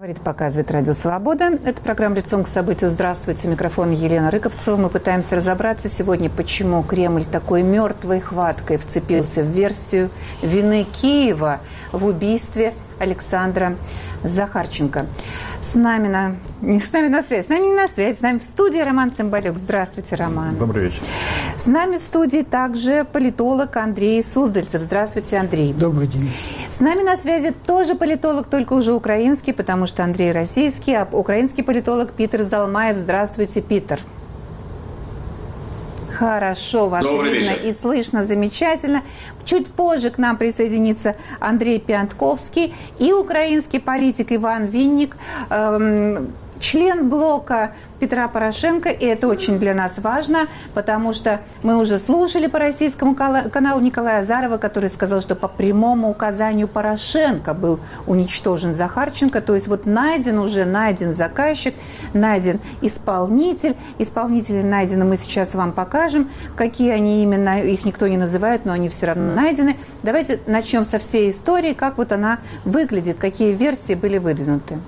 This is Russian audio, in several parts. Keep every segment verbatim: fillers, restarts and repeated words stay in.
Показывает Радио Свобода. Это программа «Лицом к событию». Здравствуйте. Микрофон Елена Рыковцева. Мы пытаемся разобраться сегодня, почему Кремль такой мертвой хваткой вцепился в версию вины Киева в убийстве Александра Захарченко. С нами на... Не с нами на связи, с нами не на связи, с нами в студии Роман Цымбалюк. Здравствуйте, Роман. Добрый вечер. С нами в студии также политолог Андрей Суздальцев. Здравствуйте, Андрей. Добрый день. С нами на связи тоже политолог, только уже украинский, потому что Андрей российский, а украинский политолог Питер Залмаев. Здравствуйте, Питер. Хорошо, вас Добрый видно вечер. И слышно замечательно. Чуть позже к нам присоединится Андрей Пиантковский и украинский политик Иван Винник, эм, член блока Петра Порошенко, и это очень для нас важно, потому что мы уже слушали по российскому каналу Николая Азарова, который сказал, что по прямому указанию Порошенко был уничтожен Захарченко, то есть вот найден уже, найден заказчик, найден исполнитель, исполнители найдены, мы сейчас вам покажем, какие они именно, их никто не называет, но они все равно найдены. Давайте начнем со всей истории, как вот она выглядит, какие версии были выдвинуты.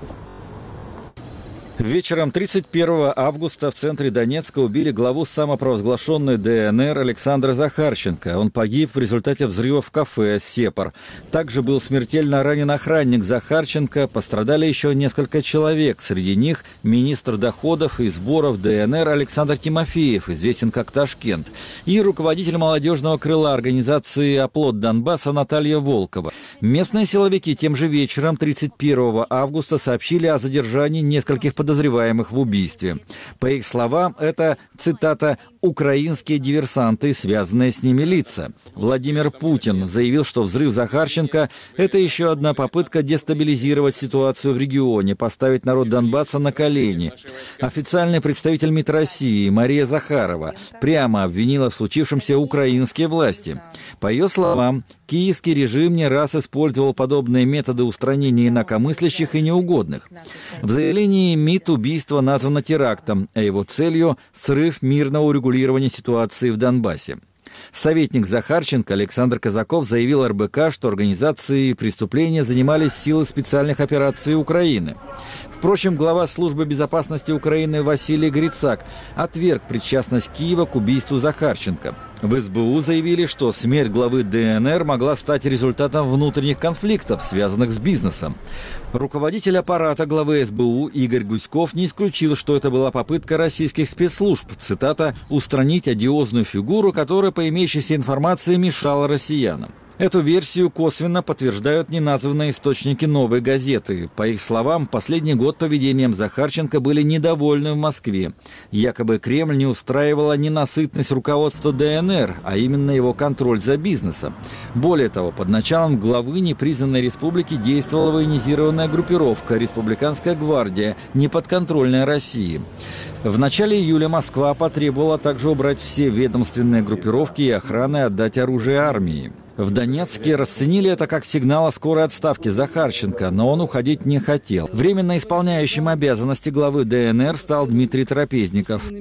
Вечером тридцать первого августа в центре Донецка убили главу самопровозглашенной ДНР Александра Захарченко. Он погиб в результате взрыва в кафе «Сепар». Также был смертельно ранен охранник Захарченко. Пострадали еще несколько человек. Среди них министр доходов и сборов ДНР Александр Тимофеев, известен как Ташкент, и руководитель молодежного крыла организации «Оплот Донбасса» Наталья Волкова. Местные силовики тем же вечером тридцать первого августа сообщили о задержании нескольких подозреваемых подозреваемых в убийстве. По их словам, это, цитата, «украинские диверсанты и связанные с ними лица». Владимир Путин заявил, что взрыв Захарченко – это еще одна попытка дестабилизировать ситуацию в регионе, поставить народ Донбасса на колени. Официальный представитель МИД России Мария Захарова прямо обвинила в случившемся украинские власти. По ее словам, киевский режим не раз использовал подобные методы устранения инакомыслящих и неугодных. В заявлении МИД убийство названо терактом, а его целью – срыв мирного урегулирования ситуации в Донбассе. Советник Захарченко Александр Казаков заявил эр бэ ка, что организацией преступления занимались силы специальных операций Украины. Впрочем, глава службы безопасности Украины Василий Грицак отверг причастность Киева к убийству Захарченко. В эс бэ у заявили, что смерть главы ДНР могла стать результатом внутренних конфликтов, связанных с бизнесом. Руководитель аппарата главы эс бэ у Игорь Гуськов не исключил, что это была попытка российских спецслужб, цитата, «устранить одиозную фигуру, которая, по имеющейся информации, мешала россиянам». Эту версию косвенно подтверждают неназванные источники «Новой газеты». По их словам, последний год поведением Захарченко были недовольны в Москве. Якобы Кремль не устраивала ненасытность руководства ДНР, а именно его контроль за бизнесом. Более того, под началом главы непризнанной республики действовала военизированная группировка «Республиканская гвардия», неподконтрольная России. В начале июля Москва потребовала также убрать все ведомственные группировки и охраны и отдать оружие армии. В Донецке расценили это как сигнал о скорой отставке Захарченко, но он уходить не хотел. Временно исполняющим обязанности главы ДНР стал Дмитрий Трапезников.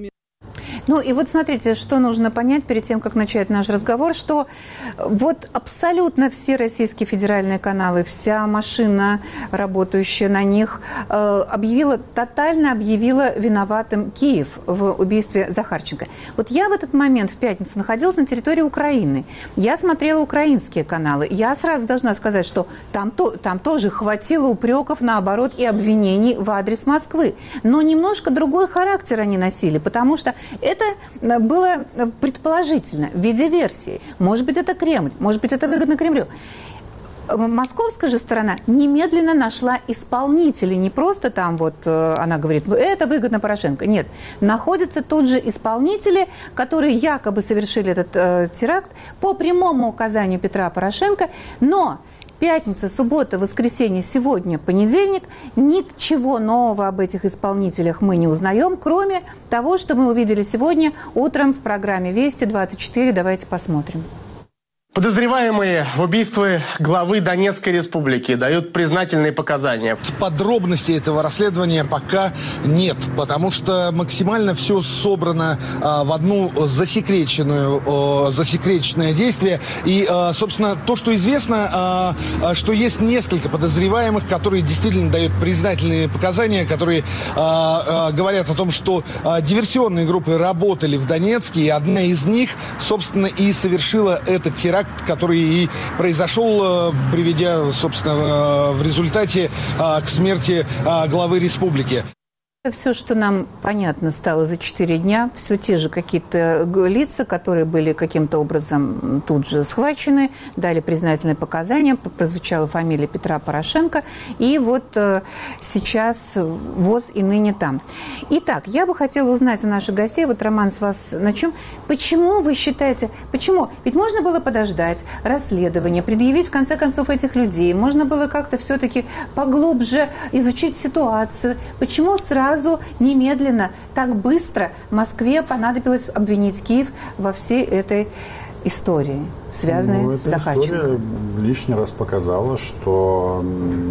Ну и вот смотрите, что нужно понять перед тем, как начать наш разговор, что вот абсолютно все российские федеральные каналы, вся машина, работающая на них, объявила, тотально объявила виноватым Киев в убийстве Захарченко. Вот я в этот момент в пятницу находилась на территории Украины. Я смотрела украинские каналы. Я сразу должна сказать, что там, то, там тоже хватило упреков, наоборот, и обвинений в адрес Москвы. Но немножко другой характер они носили, потому что это было предположительно в виде версии. Может быть, это Кремль, может быть, это выгодно Кремлю. Московская же сторона немедленно нашла исполнителей. Не просто там вот она говорит, это выгодно Порошенко. Нет, находятся тут же исполнители, которые якобы совершили этот э, теракт по прямому указанию Петра Порошенко, но пятница, суббота, воскресенье, сегодня, понедельник. Ничего нового об этих исполнителях мы не узнаем, кроме того, что мы увидели сегодня утром в программе «Вести двадцать четыре». Давайте посмотрим. Подозреваемые в убийстве главы Донецкой республики дают признательные показания. Подробностей этого расследования пока нет, потому что максимально все собрано а, в одну засекреченную, а, засекреченное действие. И, а, собственно, то, что известно, а, а, что есть несколько подозреваемых, которые действительно дают признательные показания, которые а, а, говорят о том, что а, диверсионные группы работали в Донецке, и одна из них, собственно, и совершила этот теракт, который и произошел, приведя, собственно, в результате к смерти главы республики. Это все, что нам понятно стало за четыре дня. Все те же какие-то лица, которые были каким-то образом тут же схвачены, дали признательные показания, прозвучала фамилия Петра Порошенко. И вот э, сейчас ВОЗ и ныне там. Итак, я бы хотела узнать у наших гостей, вот, Роман, с вас начнем. Почему вы считаете, почему? Ведь можно было подождать расследование, предъявить, в конце концов, этих людей. Можно было как-то все-таки поглубже изучить ситуацию. Почему сразу Сразу, немедленно, так быстро Москве понадобилось обвинить Киев во всей этой истории, связанной ну, с Захарченко? История лишний раз показала, что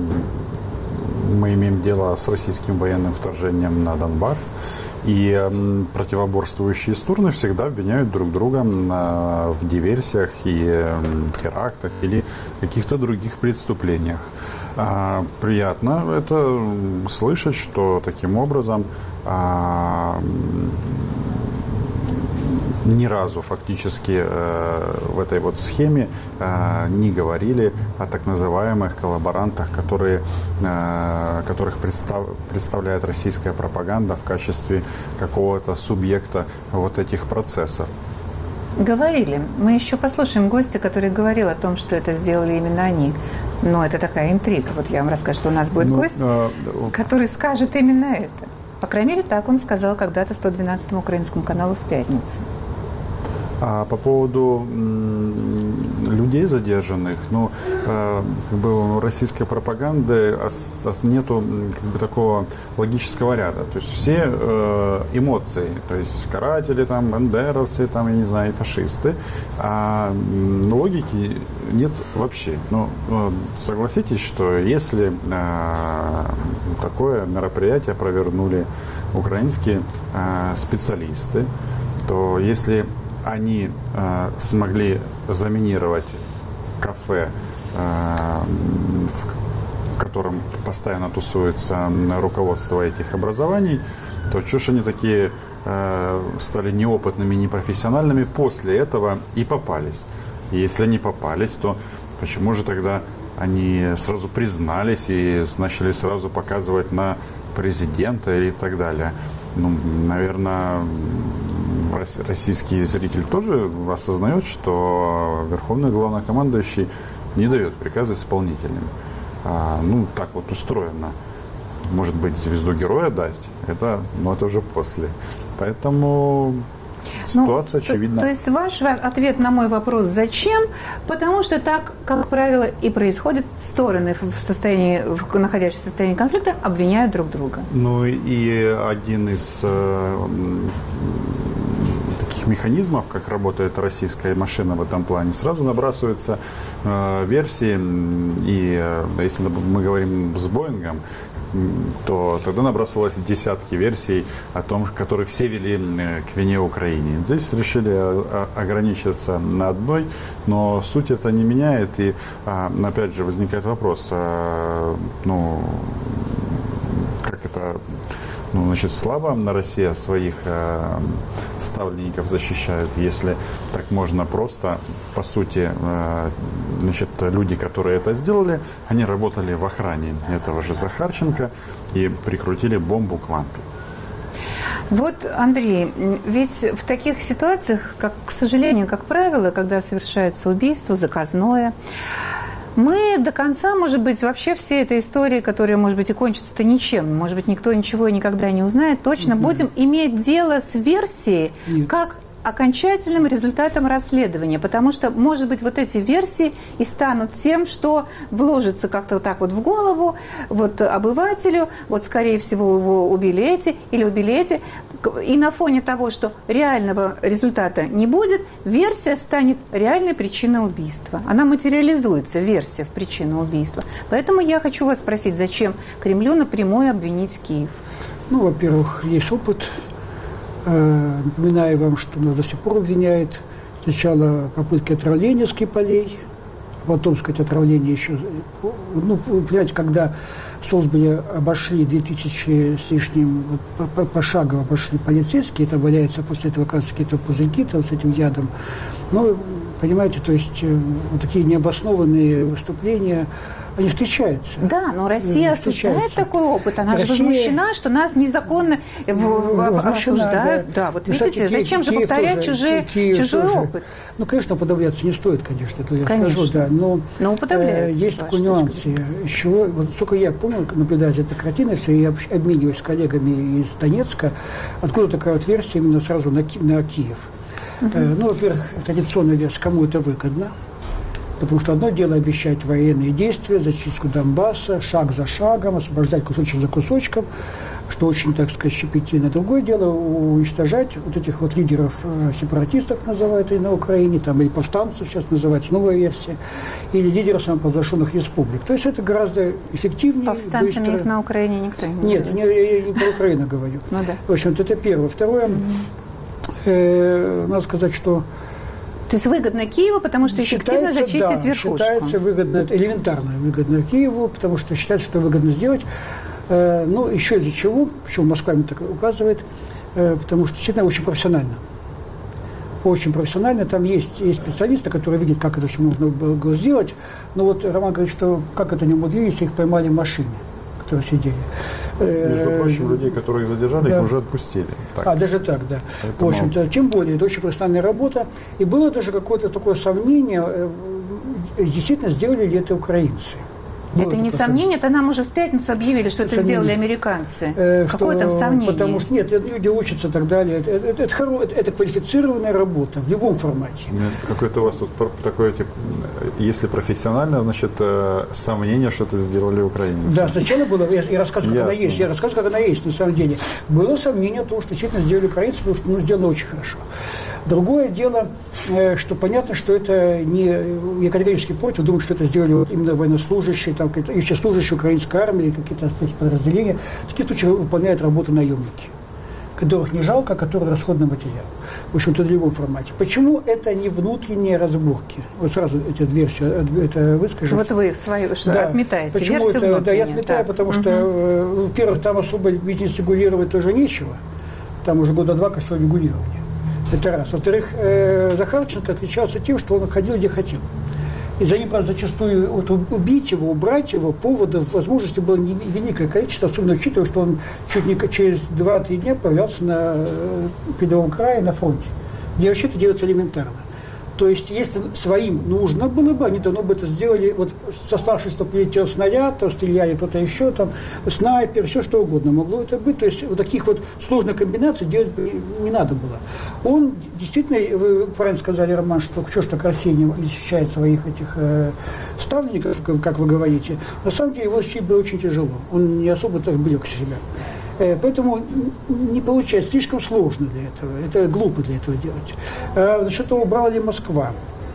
мы имеем дело с российским военным вторжением на Донбасс, и противоборствующие стороны всегда обвиняют друг друга в диверсиях и терактах или каких-то других преступлениях. А, приятно это слышать, что таким образом а, ни разу фактически э, в этой вот схеме э, не говорили о так называемых коллаборантах, которые, э, которых представ, представляет российская пропаганда в качестве какого-то субъекта вот этих процессов. Говорили. Мы еще послушаем гостя, который говорил о том, что это сделали именно они. Но это такая интрига. Вот я вам расскажу, что у нас будет ну, гость, э, который скажет именно это. По крайней мере, так он сказал когда-то сто двенадцатому украинскому каналу в пятницу. А по поводу м, людей задержанных, ну, э, как бы у российской пропаганды ос, ос, нету как бы такого логического ряда. То есть все э, эмоции, то есть каратели, там, бандеровцы, там, я не знаю, фашисты, а м, логики нет вообще. Ну, согласитесь, что если э, такое мероприятие провернули украинские э, специалисты, то если они э, смогли заминировать кафе, э, в котором постоянно тусуется руководство этих образований, то чего ж они такие э, стали неопытными, непрофессиональными после этого и попались. И если они попались, то почему же тогда они сразу признались и начали сразу показывать на президента и так далее? Ну, наверное, российский зритель тоже осознает, что верховный главнокомандующий не дает приказы исполнительным. А, ну, так вот устроено. Может быть, звезду героя дать, это, но это уже после. Поэтому ситуация ну, очевидна. То, то есть ваш ответ на мой вопрос «зачем?» Потому что так, как правило, и происходит. Стороны, в состоянии, в находящиеся в состоянии конфликта, обвиняют друг друга. Ну и один из э, таких механизмов, как работает российская машина в этом плане, сразу набрасываются э, версии. И э, если мы говорим с Боингом, то тогда набрасывалось десятки версий о том, которые все вели к вине Украине. Здесь решили ограничиться на одной, но суть это не меняет. И опять же возникает вопрос, ну, как это... Ну, значит, слабо на Россия своих э, ставленников защищает, если так можно просто, по сути, э, значит, люди, которые это сделали, они работали в охране этого же Захарченко и прикрутили бомбу к лампе. Вот, Андрей, ведь в таких ситуациях, как, к сожалению, как правило, когда совершается убийство, заказное, мы до конца, может быть, вообще всей этой истории, которая, может быть, и кончится-то ничем, может быть, никто ничего и никогда не узнает, точно не будем иметь дело с версией, Нет. как окончательным результатом расследования, потому что, может быть, вот эти версии и станут тем, что вложится как-то вот так вот в голову вот обывателю, вот, скорее всего, его убили эти или убили эти. И на фоне того, что реального результата не будет, версия станет реальной причиной убийства. Она материализуется, версия в причину убийства. Поэтому я хочу вас спросить, зачем Кремлю напрямую обвинить Киев? Ну, во-первых, есть опыт. Напоминаю вам, что нас до сих пор обвиняет сначала попытки отравления Скрипалей, потом, сказать, отравление еще... Ну, понимаете, когда Солсбери обошли две тысячи с лишним, пошагово обошли полицейские, там валяются после этого, оказывается, какие-то пузырьки там, с этим ядом. Ну, понимаете, то есть вот такие необоснованные выступления, они встречаются. Да, но Россия осуждает такой опыт. Она Россия... же возмущена, что нас незаконно осуждают. Да. Да, вот и, видите, кстати, зачем Киев, же повторять тоже, чужие, Киев чужой тоже. опыт? Ну, конечно, подавляться не стоит, конечно, это я конечно. скажу, да. Но, но э, есть такой нюанс. Еще, вот, сколько я помню, наблюдая за этой картиной, все, я обмениваюсь с коллегами из Донецка, откуда такая вот версия именно сразу на, на Киев. Uh-huh. Э, ну, во-первых, традиционная версия, кому это выгодно. Потому что одно дело обещать военные действия, зачистку Донбасса, шаг за шагом, освобождать кусочек за кусочком, что очень, так сказать, щепетильно. Другое дело уничтожать вот этих вот лидеров сепаратистов, называют и на Украине, там, или повстанцев, сейчас называется новая версия, или лидеров самопровозглашенных республик. То есть это гораздо эффективнее. Повстанцами быстро. Их на Украине никто не Нет, не, я не про Украину говорю. Ну, да. В общем, это первое. Второе, mm-hmm. э, надо сказать, что то есть выгодно Киеву, потому что эффективно считается, зачистить да, верхушку. Считается выгодно, элементарно выгодно Киеву, потому что считается, что выгодно сделать. Э, ну, еще из-за чего, почему Москва мне так указывает, э, потому что действительно очень профессионально. Очень профессионально. Там есть, есть специалисты, которые видят, как это все можно было сделать. Но вот Роман говорит, что как это не могли, если их поймали в машине, которые сидели. Между прочим, людей, которых задержали, да. их уже отпустили. Так. А, даже так, да. Поэтому... В общем-то, тем более, это очень профессиональная работа. И было даже какое-то такое сомнение, действительно, сделали ли это украинцы. Это не сомнение, это нам уже в пятницу объявили, что это сомнение. Сделали американцы. Э, Какое что, там сомнение? Потому что нет, люди учатся и так далее. Это, это, это, это, это квалифицированная работа в любом формате. Какое-то у вас тут такое, типа, если профессионально, значит, сомнение, что это сделали украинцы. Да, сначала было, я, я рассказываю, как Ясно. она есть, я рассказываю, как она есть на самом деле. Было сомнение о том, что действительно сделали украинцы, потому что ну, сделано очень хорошо. Другое дело, что понятно, что это не... Я категорически против, думаю, что это сделали вот именно военнослужащие, там, еще служащие украинской армии, какие-то спецподразделения. В таких случаях выполняют работу наемники, которых не жалко, а которые расходный материал. В общем-то, в любом формате. Почему это не внутренние разборки? Вот сразу эти версии это выскажу. Вот вы свою что, да. отметаете Почему версию это, внутреннюю. Да, я отметаю, так. потому угу. что, во-первых, там особо бизнес регулировать тоже нечего. Там уже года два все регулирование. Это раз. Во-вторых, э, Захарченко отличался тем, что он ходил, где хотел. И за ним, правда, зачастую вот, убить его, убрать его, поводов, возможностей было великое количество, особенно учитывая, что он чуть не через два-три дня появлялся на передовом крае, на фронте, где вообще это делается элементарно. То есть, если своим нужно было бы, они давно бы это сделали, вот сославшись, что прилетел снаряд, то стреляли кто-то еще, там, снайпер, все что угодно могло это быть. То есть, вот таких вот сложных комбинаций делать не надо было. Он действительно, вы правильно сказали, Роман, что что ж так Россия не защищает своих этих э, ставленников, как вы говорите. На самом деле, его защитить было очень тяжело. Он не особо так блек себя. Поэтому не получается, слишком сложно для этого, это глупо для этого делать. А насчет того, брала ли Москва.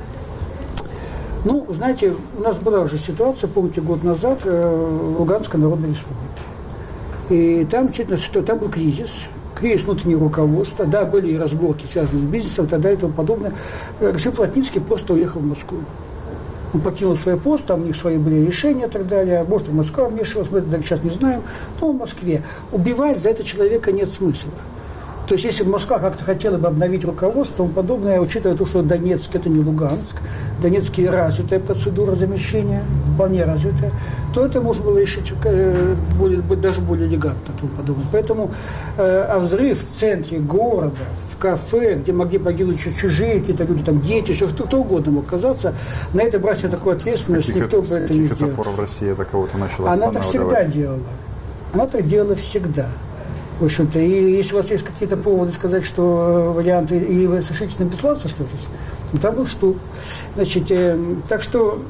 Ну, знаете, у нас была уже ситуация, помните, год назад в Луганской Народной Республике. И там, действительно, там был кризис, кризис внутреннего руководства, да, были и разборки, связанные с бизнесом и так далее и тому подобное. Господин Плотницкий просто уехал в Москву. Он покинул свой пост, там у них свои были решения и так далее. Может, и Москва вмешивалась, мы это сейчас не знаем. Но в Москве. Убивать за это человека нет смысла. То есть, если бы Москва как-то хотела бы обновить руководство, тому подобное, учитывая то, что Донецк – это не Луганск, Донецкий развитая процедура замещения, вполне развитая, то это можно было решить э, более, даже более элегантно и тому подобное. Поэтому э, а взрыв в центре города, в кафе, где могли погибнуть чужие какие-то люди, там дети, все, кто, кто угодно мог оказаться, на это брать такую ответственность, каких, никто бы это не сделал. С каких пор в России это кого-то начало Она так всегда делала. Она так делала всегда. В общем-то, и если у вас есть какие-то поводы сказать, что варианты, или вы совершите на бесланство, что здесь, ну, там был штук. Значит, э, так что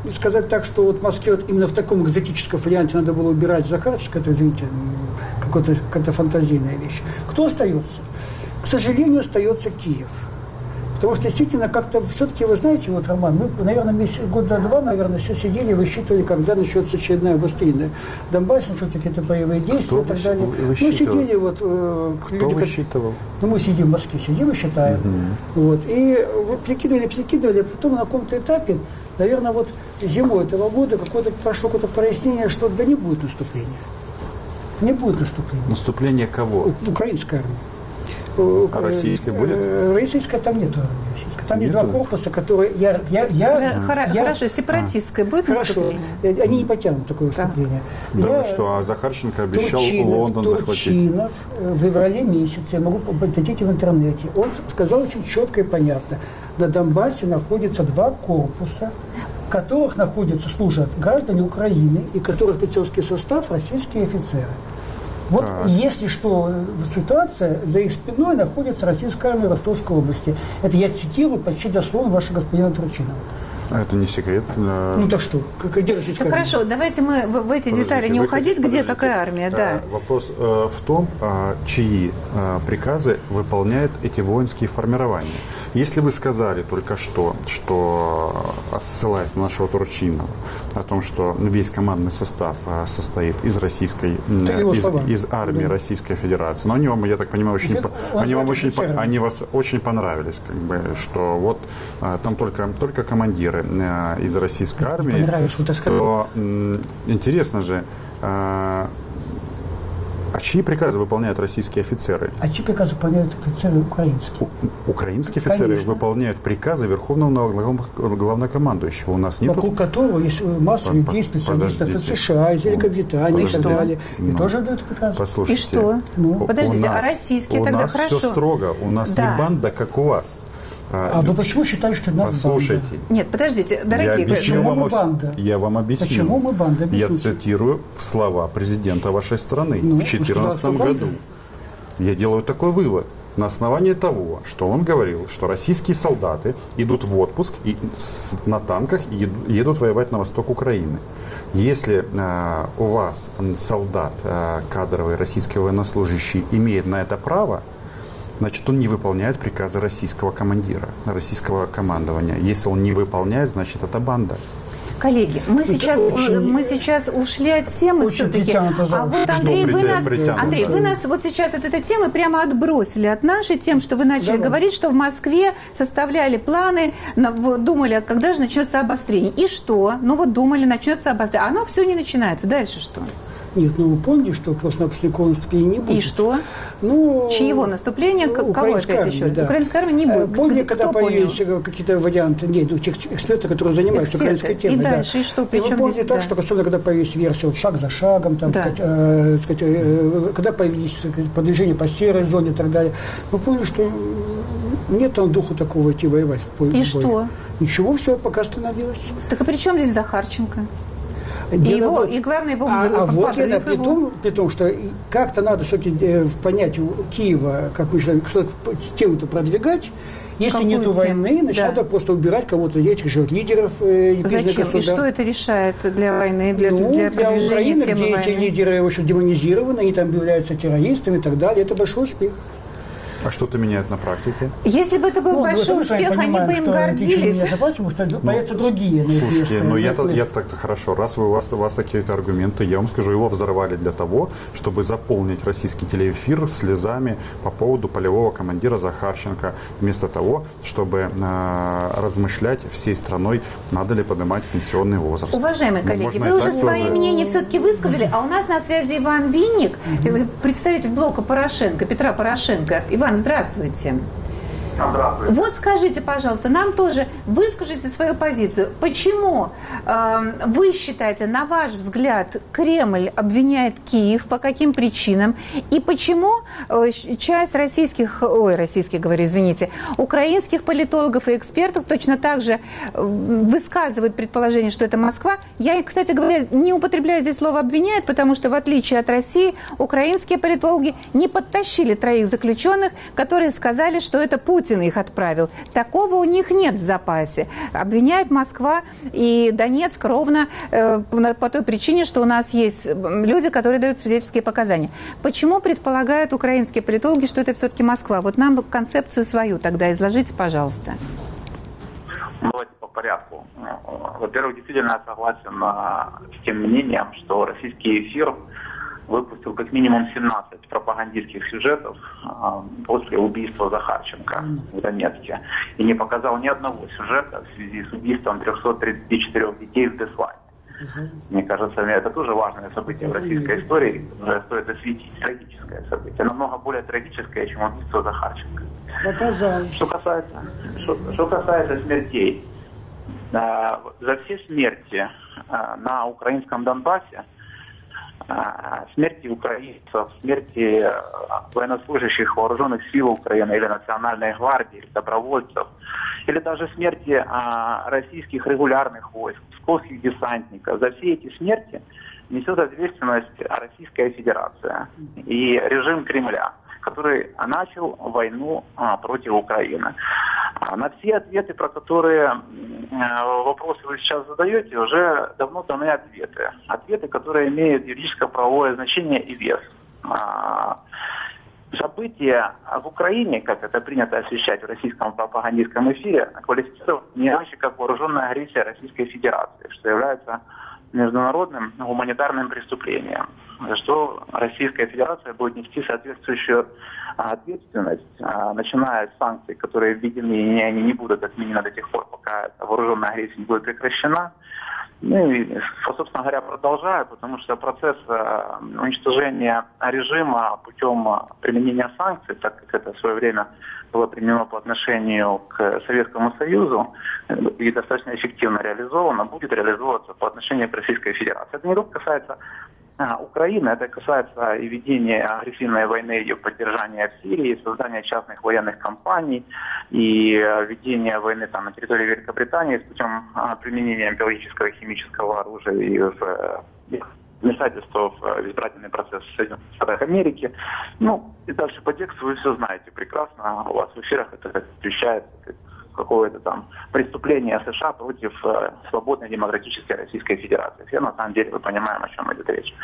сказать так, что вот в Москве вот именно в таком экзотическом варианте надо было убирать Захарченко, это, извините, какая-то, какая-то фантазийная вещь. Кто остается? К сожалению, остается Киев. Потому что действительно как-то все-таки, вы знаете, вот, Роман, мы, наверное, месяц, года два, наверное, все сидели, высчитывали, когда начнется очередная обострение. Донбасс, начнутся какие-то боевые действия и так далее. Мы сидели вот... Э, Кто люди, высчитывал? Ну, мы сидим в Москве, сидим и считаем. Угу. Вот, и прикидывали, прикидывали, а потом на каком-то этапе, наверное, вот зимой этого года какое-то, прошло какое-то прояснение, что да не будет наступления. Не будет наступления. Наступление кого? Украинской армии. А российской будет? Российская там нету армии. Российской. Там есть два корпуса, которые... Я, я, я, Хоро- я, хорошо, сепаратистское а. будет хорошо. наступление? Они не потянут такое да. выступление. Да я, вы что, а Захарченко обещал Турчинов, Лондон Турчинов захватить? Турчинов в феврале месяце, я могу найти в интернете, он сказал очень четко и понятно. На Донбассе находятся два корпуса, в которых находятся, служат граждане Украины, и которых офицерский состав российские офицеры. Вот так. Если что, ситуация, за их спиной находится российская армия Ростовской области. Это я цитирую почти дословно вашего господина Турчинова. Это не секрет. Ну так что, где российская армия? Хорошо, давайте мы в, в эти Подождите, детали не уходить, где подождите. какая армия, да. Вопрос э, в том, э, чьи э, приказы выполняют эти воинские формирования. Если вы сказали только что, что, ссылаясь на нашего Турчинова, о том, что весь командный состав э, состоит из российской, э, из, из армии да. Российской Федерации, но они вам, я так понимаю, очень, по, они вам очень, они вас очень понравились, как бы, что вот э, там только, только командиры из российской армии, то м, интересно же, а, а чьи приказы выполняют российские офицеры? А чьи приказы выполняют офицеры украинские? У, украинские офицеры Конечно. Выполняют приказы Верховного Главнокомандующего. У нас нет. Вокруг которого есть масса Под, людей, специалистов из США, из Великобритании и так далее. И ну, тоже дают приказы. Послушайте. И что? Ну, подождите, нас, а российские тогда хорошо? У нас все строго. У нас да. не банда, как у вас. А, а вы почему считаете, что это Послушайте. банда? Нет, подождите, дорогие. Я Почему вам, мы банда? Я вам объясню. Почему мы банда? Объясните. Я цитирую слова президента вашей страны ну, в две тысячи четырнадцатом году. Я делаю такой вывод. На основании того, что он говорил, что российские солдаты идут в отпуск и с, на танках и едут воевать на восток Украины. Если э, у вас солдат, э, кадровый российский военнослужащий, имеет на это право, значит, он не выполняет приказы российского командира, российского командования. Если он не выполняет, значит, это банда. Коллеги, мы сейчас, очень, мы сейчас ушли от темы все-таки. А вот, Андрей, вы нас, Андрей, вы нас вот сейчас от этой темы прямо отбросили от нашей темы, что вы начали Давай. говорить, что в Москве составляли планы, думали, когда же начнется обострение. И что? Ну вот думали, начнется обострение. Оно все не начинается. Дальше что? Нет, ну вы помните, что просто-напросто никакого наступления не будет. И что? Ну, чьего наступления? Ну, кого опять армия, еще? Да. Украинской армии не будет. Помните, когда появились какие-то варианты, нет, у тех экспертов, которые занимаются Эксперты. украинской темой. И да. дальше, и что? Причем вы помните здесь, так, да. что особенно когда появились версии вот, шаг за шагом, там, да. сказать, э, сказать, э, когда появились продвижения по серой зоне и так далее, мы поняли, что нет там духу такого идти воевать в бой. И что? Ничего, все пока остановилось. Так и при чем здесь Захарченко? И, его, вот, и главное его взрыв. А, а вот это при его. том, при том, что как-то надо все-таки э, понять у Киева, как мы считаем, что тему-то продвигать. Если Какую нету войны, значит, да. надо просто убирать кого-то этих же лидеров. Э, Зачем? Государств. И что это решает для войны, для, ну, для продвижения для Украины, темы где войны? эти лидеры в общем, демонизированы, они там являются террористами и так далее. Это большой успех. А что это меняет на практике? Если бы это был ну, большой успех, они бы им гордились. Это потому что ну, появятся другие. Слушайте, ну я, я так-то хорошо. Раз вы, у, вас, у вас такие-то аргументы, я вам скажу, его взорвали для того, чтобы заполнить российский телеэфир слезами по поводу полевого командира Захарченко, вместо того, чтобы э, размышлять всей страной, надо ли поднимать пенсионный возраст. Уважаемые ну, коллеги, вы уже свои тоже... мнения все-таки высказали, а у нас на связи Иван Винник, представитель блока Порошенко, Петра Порошенко. Иван, здравствуйте. Здравствуйте. Вот скажите, пожалуйста, нам тоже выскажите свою позицию. Почему э, вы считаете, на ваш взгляд, Кремль обвиняет Киев, по каким причинам? И почему э, часть российских, ой, российских, говорю, извините, украинских политологов и экспертов точно так же э, высказывают предположение, что это Москва? Я, кстати говоря, не употребляю здесь слово «обвиняет», потому что, в отличие от России, украинские политологи не подтащили троих заключенных, которые сказали, что это Путин Путин их отправил. Такого у них нет в запасе. Обвиняет Москва и Донецк ровно э, по той причине, что у нас есть люди, которые дают свидетельские показания. Почему предполагают украинские политологи, что это все-таки Москва? Вот нам концепцию свою тогда изложите, пожалуйста. Давайте по порядку. Во-первых, действительно я согласен с тем мнением, что российский эфир выпустил как минимум семнадцать пропагандистских сюжетов после убийства Захарченко в Донецке. И не показал ни одного сюжета в связи с убийством трёхсот тридцати четырёх детей в Беслане. Мне кажется, это тоже важное событие в российской истории, которое стоит осветить. Трагическое событие, намного более трагическое, чем убийство Захарченко. Что касается, что, что касается смертей, за все смерти на украинском Донбассе, смерти украинцев, смерти военнослужащих вооруженных сил Украины или Национальной гвардии, или добровольцев, или даже смерти а, российских регулярных войск, псковских десантников. За все эти смерти несет ответственность Российская Федерация и режим Кремля, который начал войну а, против Украины. А на все ответы, про которые а, вопросы вы сейчас задаете, уже давно даны ответы. Ответы, которые имеют юридическо-правовое значение и вес. А, События в Украине, как это принято освещать в российском пропагандистском эфире, квалифицируют не иначе как вооруженная агрессия Российской Федерации, что является международным гуманитарным преступлением, за что Российская Федерация будет нести соответствующую ответственность, начиная с санкций, которые введены, и они не будут отменены до тех пор, пока вооруженная агрессия не будет прекращена. Ну и, собственно говоря, продолжаю, потому что процесс уничтожения режима путем применения санкций, так как это в свое время было применено по отношению к Советскому Союзу и достаточно эффективно реализовано, будет реализовываться по отношению к Российской Федерации. Это не только касается а, Украины, это касается и ведения агрессивной войны, ее поддержания в Сирии, создания частных военных компаний и ведения войны там, на территории Великобритании с путем а, применения биологического и химического оружия и в, и вмешательство в избирательный процесс в Соединенных Штатах Америки. Ну, и дальше по тексту вы все знаете прекрасно. У вас в эфирах это освещается как какое-то там преступление США против э, свободной демократической Российской Федерации. Все на самом деле мы понимаем, о чем идет речь.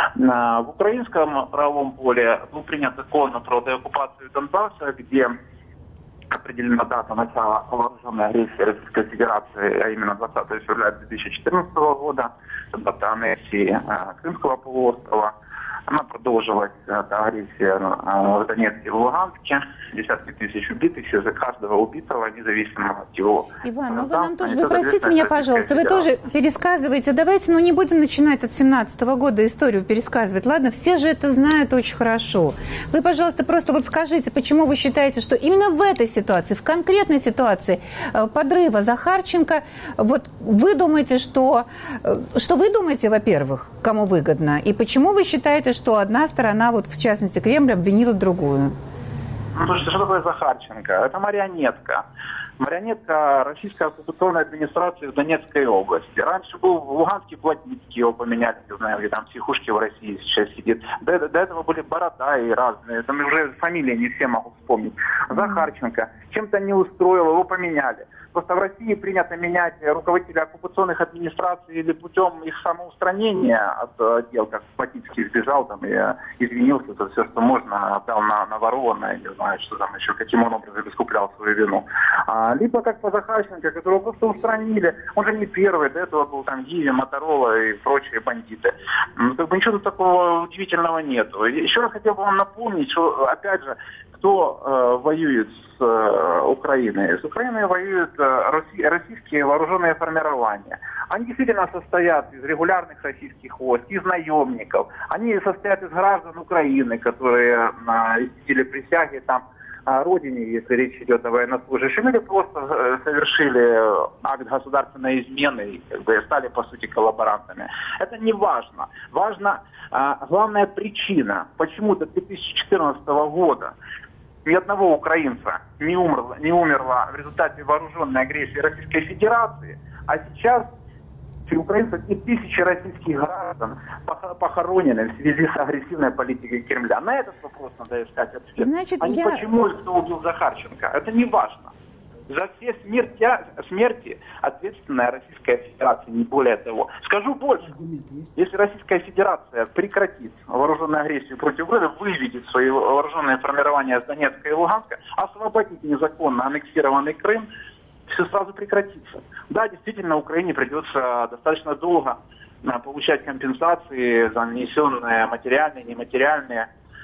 На, в украинском правовом поле был принят закон про деоккупацию Донбасса, где определена дата начала вооруженной агрессии Российской Федерации, а именно двадцатого февраля две тысячи четырнадцатого года, дата аннексии э, Крымского полуострова. Она продолжилась, эта агрессия в Донецке и в Луганске. Десятки тысяч убитых, и за каждого убитого, независимо от его... Иван, ну вы нам тоже, вы простите меня, пожалуйста, вы тоже пересказываете. Давайте, ну не будем начинать от семнадцатого года историю пересказывать, ладно? Все же это знают очень хорошо. Вы, пожалуйста, просто вот скажите, почему вы считаете, что именно в этой ситуации, в конкретной ситуации подрыва Захарченко, вот вы думаете, что... Что вы думаете, во-первых, кому выгодно? И почему вы считаете, что одна сторона, вот в частности Кремль, обвинила другую? Ну, слушайте, что такое Захарченко? Это марионетка. Марионетка российской оккупационной администрации в Донецкой области. Раньше был в Луганске Плотницкий, его поменяли, не знаю, где там психушки в России сейчас сидит. До, до этого были Борода и разные. Там уже фамилии не все могу вспомнить. Захарченко. Чем-то не устроил, его поменяли. Просто в России принято менять руководителя оккупационных администраций или путем их самоустранения от отдел, как Плотницкий сбежал там и извинился за все, что можно, отдал на, на ворованное, не знаю, что там еще, каким он образом искуплял свою вину. А, либо как по Захарченко, которого просто устранили. Он же не первый, до этого был там Гиви, Моторола и прочие бандиты. Ну, как бы ничего тут такого удивительного нету. Еще раз хотел бы вам напомнить, что, опять же, кто э, воюет с э, Украиной? С Украиной воюют э, россий, российские вооруженные формирования. Они действительно состоят из регулярных российских войск, из наемников. Они состоят из граждан Украины, которые э, истили присяги там о родине, если речь идет о военнослужащих, или просто совершили акт государственной измены и как бы, стали, по сути, коллаборантами. Это не важно. Важна а, главная причина, почему до две тысячи четырнадцатого года ни одного украинца не умерло, не умерло в результате вооруженной агрессии Российской Федерации, а сейчас украинцев и тысячи российских граждан похоронены в связи с агрессивной политикой Кремля. На этот вопрос надо искать ответ. Значит, а не я... почему и кто убил Захарченко. Это не важно. За все смерти, смерти ответственная Российская Федерация, не более того. Скажу больше. Если Российская Федерация прекратит вооруженную агрессию против Украины, выведет свои вооруженные формирования с Донецка и Луганска, освободит незаконно аннексированный Крым, все сразу прекратится. Да, действительно, Украине придется достаточно долго получать компенсации за нанесенные материальные, нематериальные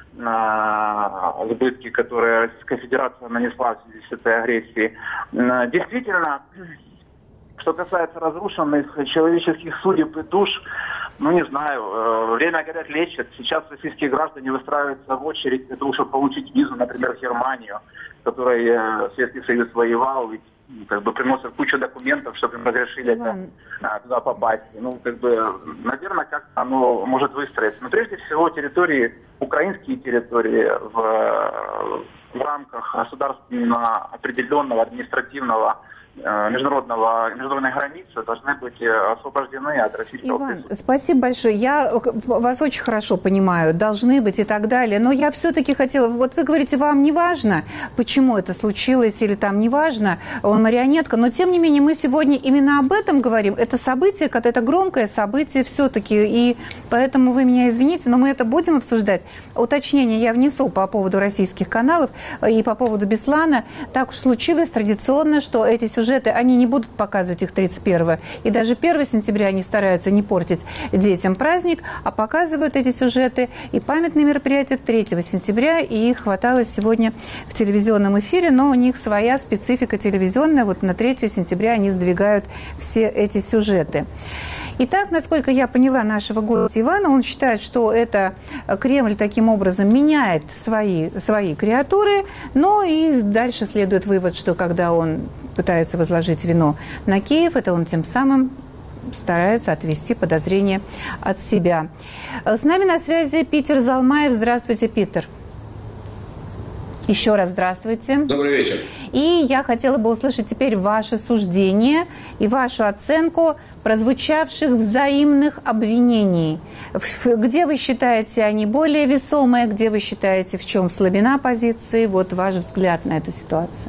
сбытки, которые Российская Федерация нанесла в связи с этой агрессией. Действительно, что касается разрушенных человеческих судеб и душ, ну не знаю, время, говорят, лечит. Сейчас российские граждане выстраиваются в очередь для того, чтобы получить визу, например, в Германию, в которой Советский Союз воевал, ведь как бы приносят кучу документов, чтобы им разрешили это, а, туда попасть. Ну, как бы, наверное, как оно может выстроиться. Но прежде всего территории, украинские территории в, в рамках государственно определенного административного международного, международной границы должны быть освобождены от российского Иван, присутствия. Спасибо большое. Я вас очень хорошо понимаю, должны быть и так далее. Но я все-таки хотела... Вот вы говорите, вам не важно, почему это случилось, или там не важно, он марионетка. Но, тем не менее, мы сегодня именно об этом говорим. Это событие, это громкое событие все-таки. И поэтому вы меня извините, но мы это будем обсуждать. Уточнение я внесу по поводу российских каналов и по поводу Беслана. Так уж случилось традиционно, что эти сюжеты Сюжеты, они не будут показывать их тридцать первого. И даже первого сентября они стараются не портить детям праздник, а показывают эти сюжеты и памятные мероприятия третьего сентября. И их хватало сегодня в телевизионном эфире, но у них своя специфика телевизионная. Вот на третьего сентября они сдвигают все эти сюжеты. Итак, насколько я поняла нашего гостя Ивана, он считает, что это Кремль таким образом меняет свои, свои креатуры, но и дальше следует вывод, что когда он пытается возложить вину на Киев, это он тем самым старается отвести подозрения от себя. С нами на связи Питер Залмаев. Здравствуйте, Питер. Еще раз здравствуйте. Добрый вечер. И я хотела бы услышать теперь ваше суждение и вашу оценку прозвучавших взаимных обвинений. Где вы считаете они более весомые, где вы считаете, в чем слабина позиции? Вот ваш взгляд на эту ситуацию.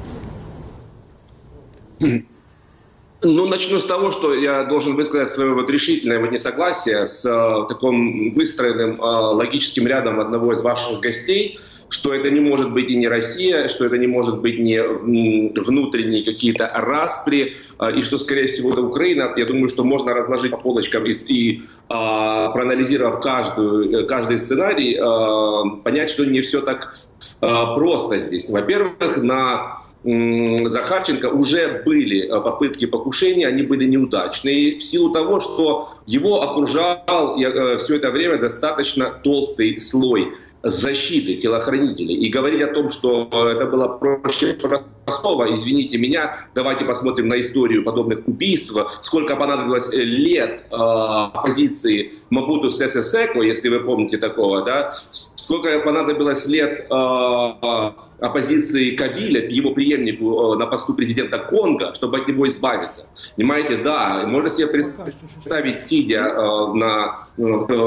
Ну, начну с того, что я должен высказать свое вот решительное вот несогласие с э, таким выстроенным э, логическим рядом одного из ваших гостей, что это не может быть и не Россия, что это не может быть не внутренние какие-то распри, и что, скорее всего, это Украина. Я думаю, что можно разложить по полочкам и, и а, проанализировав каждую, каждый сценарий, а, понять, что не все так а, просто здесь. Во-первых, на м, Захарченко уже были попытки покушения, они были неудачные, в силу того, что его окружал я, все это время достаточно толстый слой защиты телохранителей. И говорить о том, что это было проще простого, извините меня, давайте посмотрим на историю подобных убийств, сколько понадобилось лет э, оппозиции Мапуту Сесе Секо, если вы помните такого, да, сколько понадобилось лет э, оппозиции Кабиля, его преемнику э, на посту президента Конго, чтобы от него избавиться. Понимаете, да, можно себе представить, сидя э, на, э,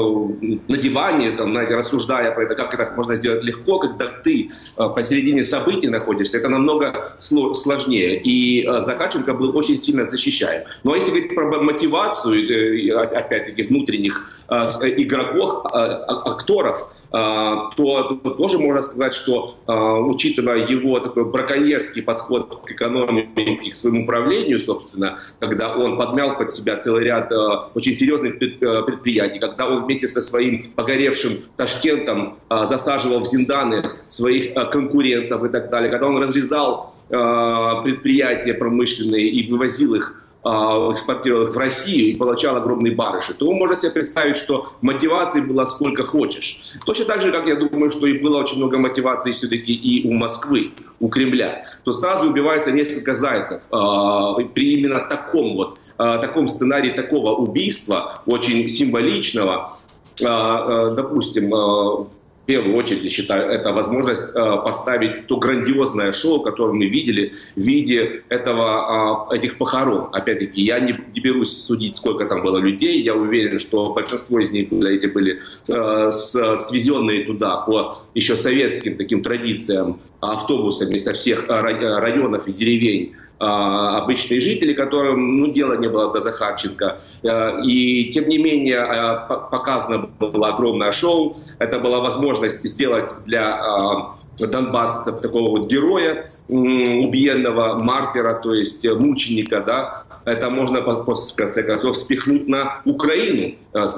на диване, там, знаете, рассуждая про это, как это можно сделать легко, когда ты э, посередине событий находишься, это намного сложнее. И э, Захарченко был очень сильно защищаем. Ну а если говорить про мотивацию, э, опять-таки, внутренних э, игроков, э, акторов, э, то, то тоже можно сказать, что э, учитывая его такой браконьерский подход к экономике, к своему управлению, собственно, когда он подмял под себя целый ряд э, очень серьезных предприятий, когда он вместе со своим погоревшим Ташкентом э, засаживал в зинданы своих э, конкурентов и так далее, когда он разрезал э, предприятия промышленные и вывозил их, экспортировал их в Россию и получал огромные барыши, то можно себе представить, что мотивации было сколько хочешь. Точно так же, как я думаю, что и было очень много мотиваций все-таки и у Москвы, у Кремля. То сразу убивается несколько зайцев э, при именно таком вот, э, таком сценарии такого убийства, очень символичного, э, э, допустим, э, первую очередь, я считаю, это возможность э, поставить то грандиозное шоу, которое мы видели в виде этого, э, этих похорон. Опять-таки, я не, не берусь судить, сколько там было людей. Я уверен, что большинство из них эти были э, с, свезенные туда по еще советским таким традициям автобусами со всех районов и деревень. Обычные жители, которым ну, дела не было до Захарченко. И тем не менее показано было огромное шоу. Это была возможность сделать для донбассцев такого вот героя, убиенного мартира, то есть мученика, да. Это можно, в конце концов, спихнуть на Украину,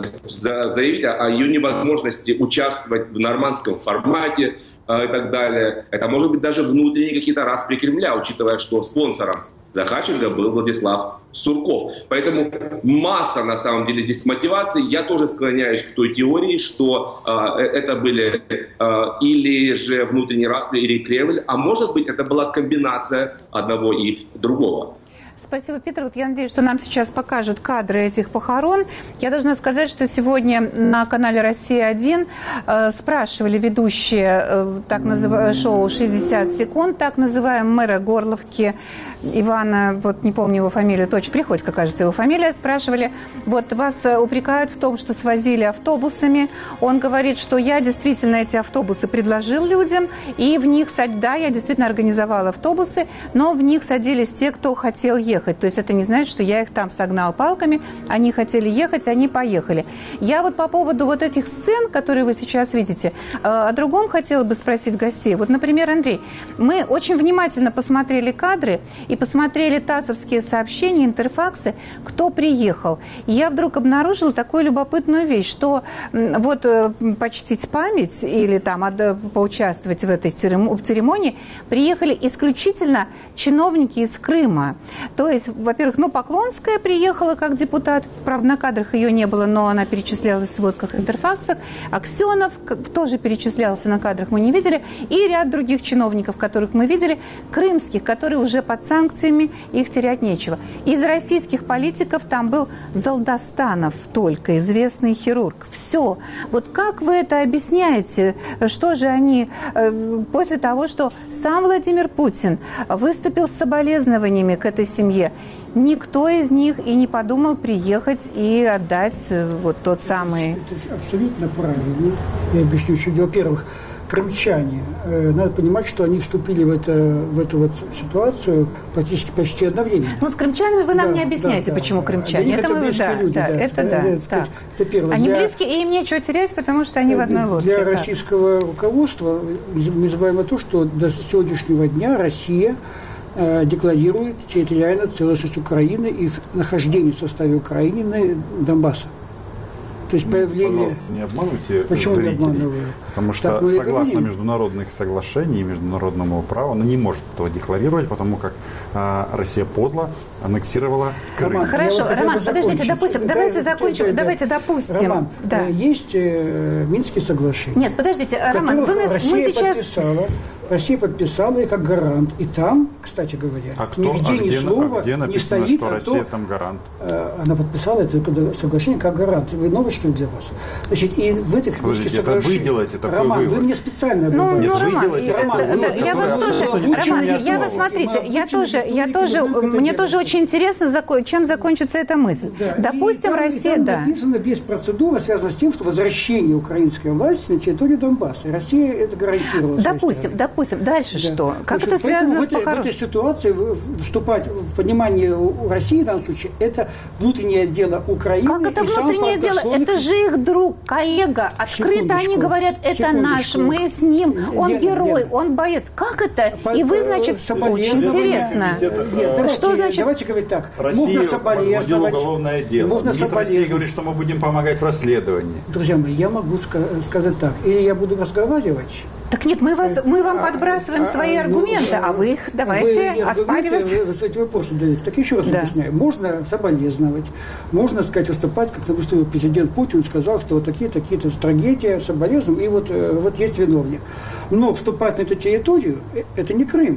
заявить о ее невозможности участвовать в нормандском формате и так далее. Это может быть даже внутренние какие-то распри Кремля, учитывая, что спонсором Захарченко был Владислав Сурков. Поэтому масса, на самом деле, здесь мотиваций. Я тоже склоняюсь к той теории, что э, это были э, или же внутренние распри, или Кремль, а может быть, это была комбинация одного и другого. Спасибо, Питер. Вот я надеюсь, что нам сейчас покажут кадры этих похорон. Я должна сказать, что сегодня на канале «Россия один» э, спрашивали ведущие э, так называемое шоу «шестьдесят секунд», так называемого мэра Горловки Ивана, вот не помню его фамилию, точно, Приходько, кажется, его фамилия, спрашивали, вот вас упрекают в том, что свозили автобусами. Он говорит, что я действительно эти автобусы предложил людям, и в них, да, я действительно организовал автобусы, но в них садились те, кто хотел ехать. То есть это не значит, что я их там согнал палками, они хотели ехать, они поехали. Я вот по поводу вот этих сцен, которые вы сейчас видите, о другом хотела бы спросить гостей. Вот, например, Андрей, мы очень внимательно посмотрели кадры и посмотрели ТАССовские сообщения, интерфаксы, кто приехал. И я вдруг обнаружила такую любопытную вещь, что вот почтить память или там поучаствовать в этой церемонии приехали исключительно чиновники из Крыма. То есть, во-первых, ну, Поклонская приехала как депутат, правда, на кадрах ее не было, но она перечислялась в сводках интерфаксах. Аксенов тоже перечислялся на кадрах, мы не видели. И ряд других чиновников, которых мы видели, крымских, которые уже под санкциями, их терять нечего. Из российских политиков там был Залдостанов только, известный хирург. Все. Вот как вы это объясняете? Что же они, после того, что сам Владимир Путин выступил с соболезнованиями к этой семье, никто из них и не подумал приехать и отдать вот тот самый... Это абсолютно правильно. Я объясню еще. Во-первых, крымчане, надо понимать, что они вступили в, это, в эту вот ситуацию почти, почти одновременно. Ну, с крымчанами вы нам да, не объясняете, да, почему да, крымчане. Это, это мы, да, люди, да, да, это да. Это, так. это первое. Они для, близкие, и им нечего терять, потому что они в одной лодке. Для так. российского руководства мы забываем то, что до сегодняшнего дня Россия э, декларирует территориальную целостность Украины и нахождение в составе Украины Донбасса. То есть появление... Пожалуйста, не обманывайте Почему зрителей, не обманываю? Потому что, так, согласно международных соглашений и международному праву, она не может этого декларировать, потому как а, Россия подло аннексировала Крым. Роман, Хорошо, вот Роман, подождите, допустим, да, давайте да, закончим, да, да. давайте допустим. Роман, да. есть э, Минские соглашения. Нет, подождите, Роман, вы нас, Россия мы сейчас... подписала, Россия подписала их как гарант. И там, кстати говоря, а кто, нигде а ни где, слова а где написано, не стоит, что а Россия то, там гарант? Э, она подписала это соглашение как гарант. Вы новость, что ли, для вас? Значит, и в этих Минских соглашениях... вы делаете такой Роман, вывод. вы мне специально Ну, обрываете. ну, Роман, делаете я, такой да, вывод, да, я вас тоже, Роман, я вас, смотрите, я тоже, я тоже, мне тоже очень интересно, чем закончится эта мысль. Да. Допустим, и там, Россия, и там да. написано, без процедуры, связано с тем, что возвращение украинской власти на территорию Донбасса. И Россия это гарантировала. Допустим, допустим. Дальше да. что? Как Значит, это связано в с этой, похоронами? В этой ситуации вступать в понимание у России в данном случае это внутреннее дело Украины. Как это внутреннее дело? Это же их друг, коллега. Открыто они говорят, это наш, мы с ним, он Лена, герой, Лена. он боец. Как это? И вы, значит, очень интересно. Нет, давайте, что значит? Давайте говорить так. Россия можно соболезновать. Уголовное дело. Можно МИД России говорит, что мы будем помогать в расследовании. Друзья мои, я могу ска- сказать так. Или я буду разговаривать. Так нет, мы, вас, мы вам подбрасываем а, свои а, аргументы, ну, а вы их давайте вы, оспаривать. Вы, вы, вы эти вопросы даете. Так еще раз да. объясняю. Можно соболезновать, можно сказать, выступать, как, допустим, президент Путин сказал, что вот такие-такие-то трагедии, соболезнования, и вот, вот есть виновник. Но вступать на эту территорию – это не Крым,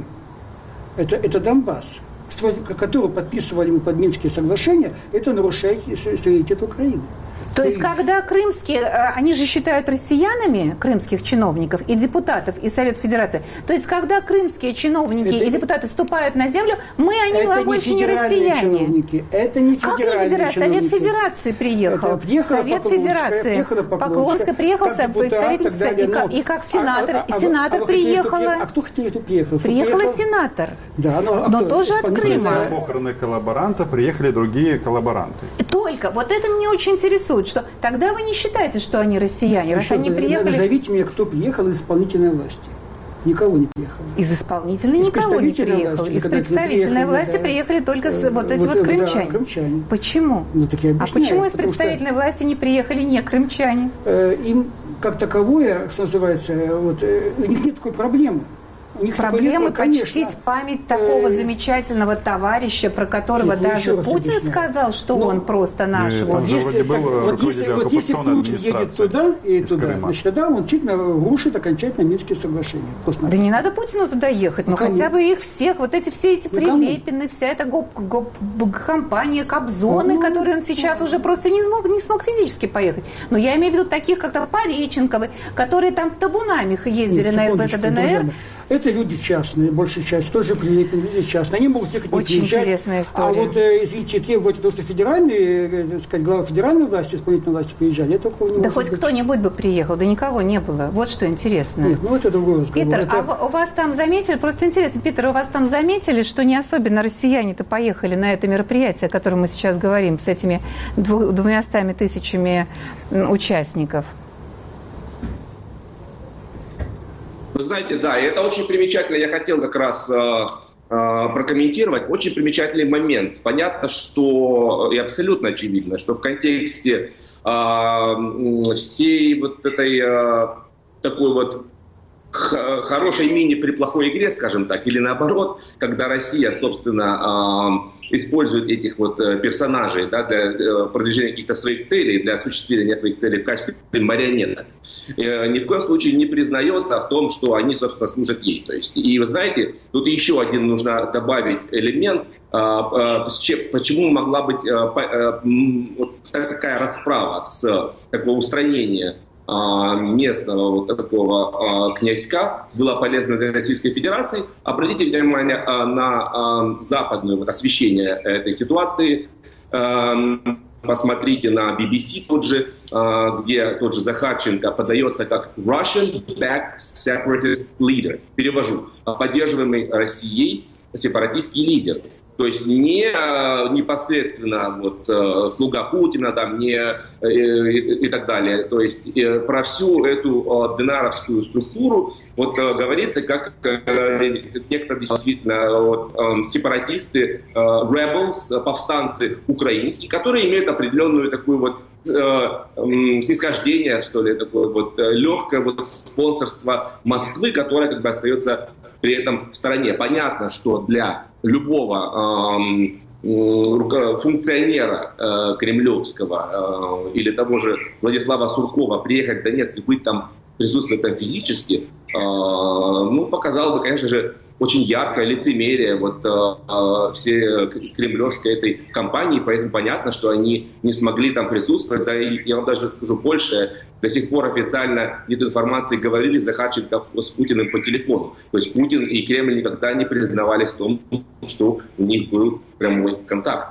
это, это Донбасс, который подписывали мы под Минские соглашения, это нарушает суверенитет Украины. То есть, когда крымские, они же считают россиянами крымских чиновников и депутатов, и Совет Федерации. То есть, когда крымские чиновники это, и депутаты ступают на землю, мы о них говорим больше не россияне. Чиновники. Это не федеральные Как не федерация? чиновники. Совет Федерации приехал. Совет Федерации. Поклонская приехал, представительство, и, как, и как сенатор. А, а, и сенатор а, приехала. А кто хотел, кто приехал? Приехала приехал? сенатор. Да, но, а но кто? тоже от Крыма. На похороны коллаборанта приехали другие коллаборанты. Только. Вот это меня очень интересует, что тогда вы не считаете, что они россияне, раз Еще они приехали... Назовите мне, кто приехал из исполнительной власти. Никого не приехало. Из исполнительной из никого не приехал. Власти, из представительной приехали, власти да, приехали только с, вот эти вот, вот крымчане. Да, крымчане. Почему? Ну, так я объясняю, а почему из представительной что, власти не приехали не крымчане? Э, им как таковое, что называется, вот, э, у них нет такой проблемы. Проблемы почтить память такого замечательного товарища, про которого Нет, даже Путин сказал, что Но, он просто наш. Вот если, так, вот если, вот если Путин едет туда и туда, Крыма. Значит, тогда он действительно рушит окончательно Минские соглашения. Да не надо Путину туда ехать, но ну, хотя бы их всех, вот эти все эти Прилепины, вся эта гоп, гоп, компания, Кобзоны, а, которые он сейчас а, уже просто не смог, не смог физически поехать. Но я имею в виду таких, как там Пореченковы, которые там табунами ездили Нет, на эл вэ тэ дэ эн эр. Это люди частные, большая часть, тоже Прилепин, люди частные. Они могут ехать не Очень приезжать. интересная история. А вот, э, извините, требовать то, что федеральные, так сказать, глава федеральной власти, исполнительной власти приезжали, это такого не Да может хоть быть. Кто-нибудь бы приехал, да никого не было. Вот что интересно. Нет, ну это другой разговор. Питер, это... а у вас там заметили, просто интересно, Питер, у вас там заметили, что не особенно россияне-то поехали на это мероприятие, о котором мы сейчас говорим, с этими двумястами тысячами участников? Вы знаете, да, и это очень примечательно, я хотел как раз э, э, прокомментировать, очень примечательный момент. Понятно, что, и абсолютно очевидно, что в контексте э, всей вот этой э, такой вот х- хорошей мини при плохой игре, скажем так, или наоборот, когда Россия, собственно, э, использует этих вот персонажей, да, для продвижения каких-то своих целей, для осуществления своих целей в качестве марионеток, ни в коем случае не признается в том, что они, собственно, служат ей. То есть, и вы знаете, тут еще один нужно добавить элемент, почему могла быть вот такая расправа с такого устранения местного вот такого князька была полезна для Российской Федерации. Обратите внимание на западное вот освещение этой ситуации. Посмотрите на би би си тот же, где тот же Захарченко подается как Russian-backed separatist leader. Перевожу. Поддерживаемый Россией сепаратистский лидер. То есть не непосредственно вот, слуга Путина там, не, и, и так далее. То есть про всю эту денаровскую структуру вот, говорится как некоторые действительно вот, сепаратисты, rebels, повстанцы украинские, которые имеют определенную такую вот снисхождение, что ли, такое вот легкое вот спонсорство Москвы, которое как бы остается при этом в стороне. Понятно, что для любого э, функционера э, кремлевского э, или того же Владислава Суркова приехать в Донецк и быть там, присутствовать там физически, э, ну, показало бы, конечно же, очень яркое лицемерие вот, э, всей кремлевской этой кампании, поэтому понятно, что они не смогли там присутствовать, да и я вам даже скажу больше, до сих пор официально нет информации, говорили Захарченко с Путиным по телефону. То есть Путин и Кремль никогда не признавались в том, что у них был прямой контакт.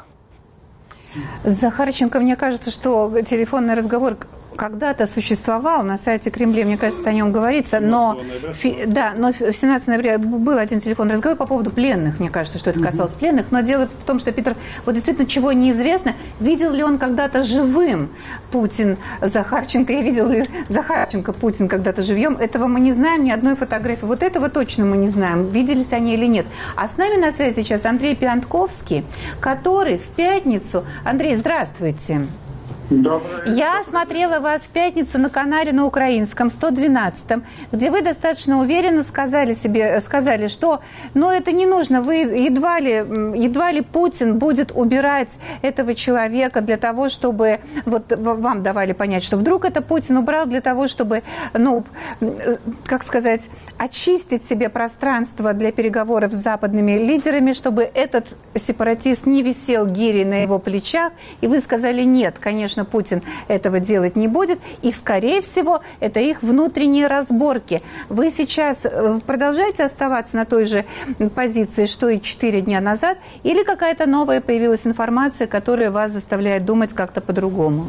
Захарченко, мне кажется, что телефонный разговор когда-то существовал, на сайте Кремля, мне кажется, о нем говорится, но, фи, да, но семнадцатого ноября был один телефонный разговор по поводу пленных, мне кажется, что это касалось пленных, но дело в том, что Питер, вот действительно, чего неизвестно, видел ли он когда-то живым Путин Захарченко, и видел ли Захарченко Путин когда-то живьем, этого мы не знаем, ни одной фотографии, вот этого точно мы не знаем, виделись они или нет. А с нами на связи сейчас Андрей Пиантковский, который в пятницу... Андрей, здравствуйте. Я смотрела вас в пятницу на канале на украинском сто двенадцатом, где вы достаточно уверенно сказали себе, сказали, что ну, это не нужно, вы едва ли, едва ли Путин будет убирать этого человека для того, чтобы, вот вам давали понять, что вдруг это Путин убрал для того, чтобы, ну, как сказать, очистить себе пространство для переговоров с западными лидерами, чтобы этот сепаратист не висел гирей на его плечах, и вы сказали нет, конечно, конечно, Путин этого делать не будет. И, скорее всего, это их внутренние разборки. Вы сейчас продолжаете оставаться на той же позиции, что и четыре дня назад? Или какая-то новая появилась информация, которая вас заставляет думать как-то по-другому?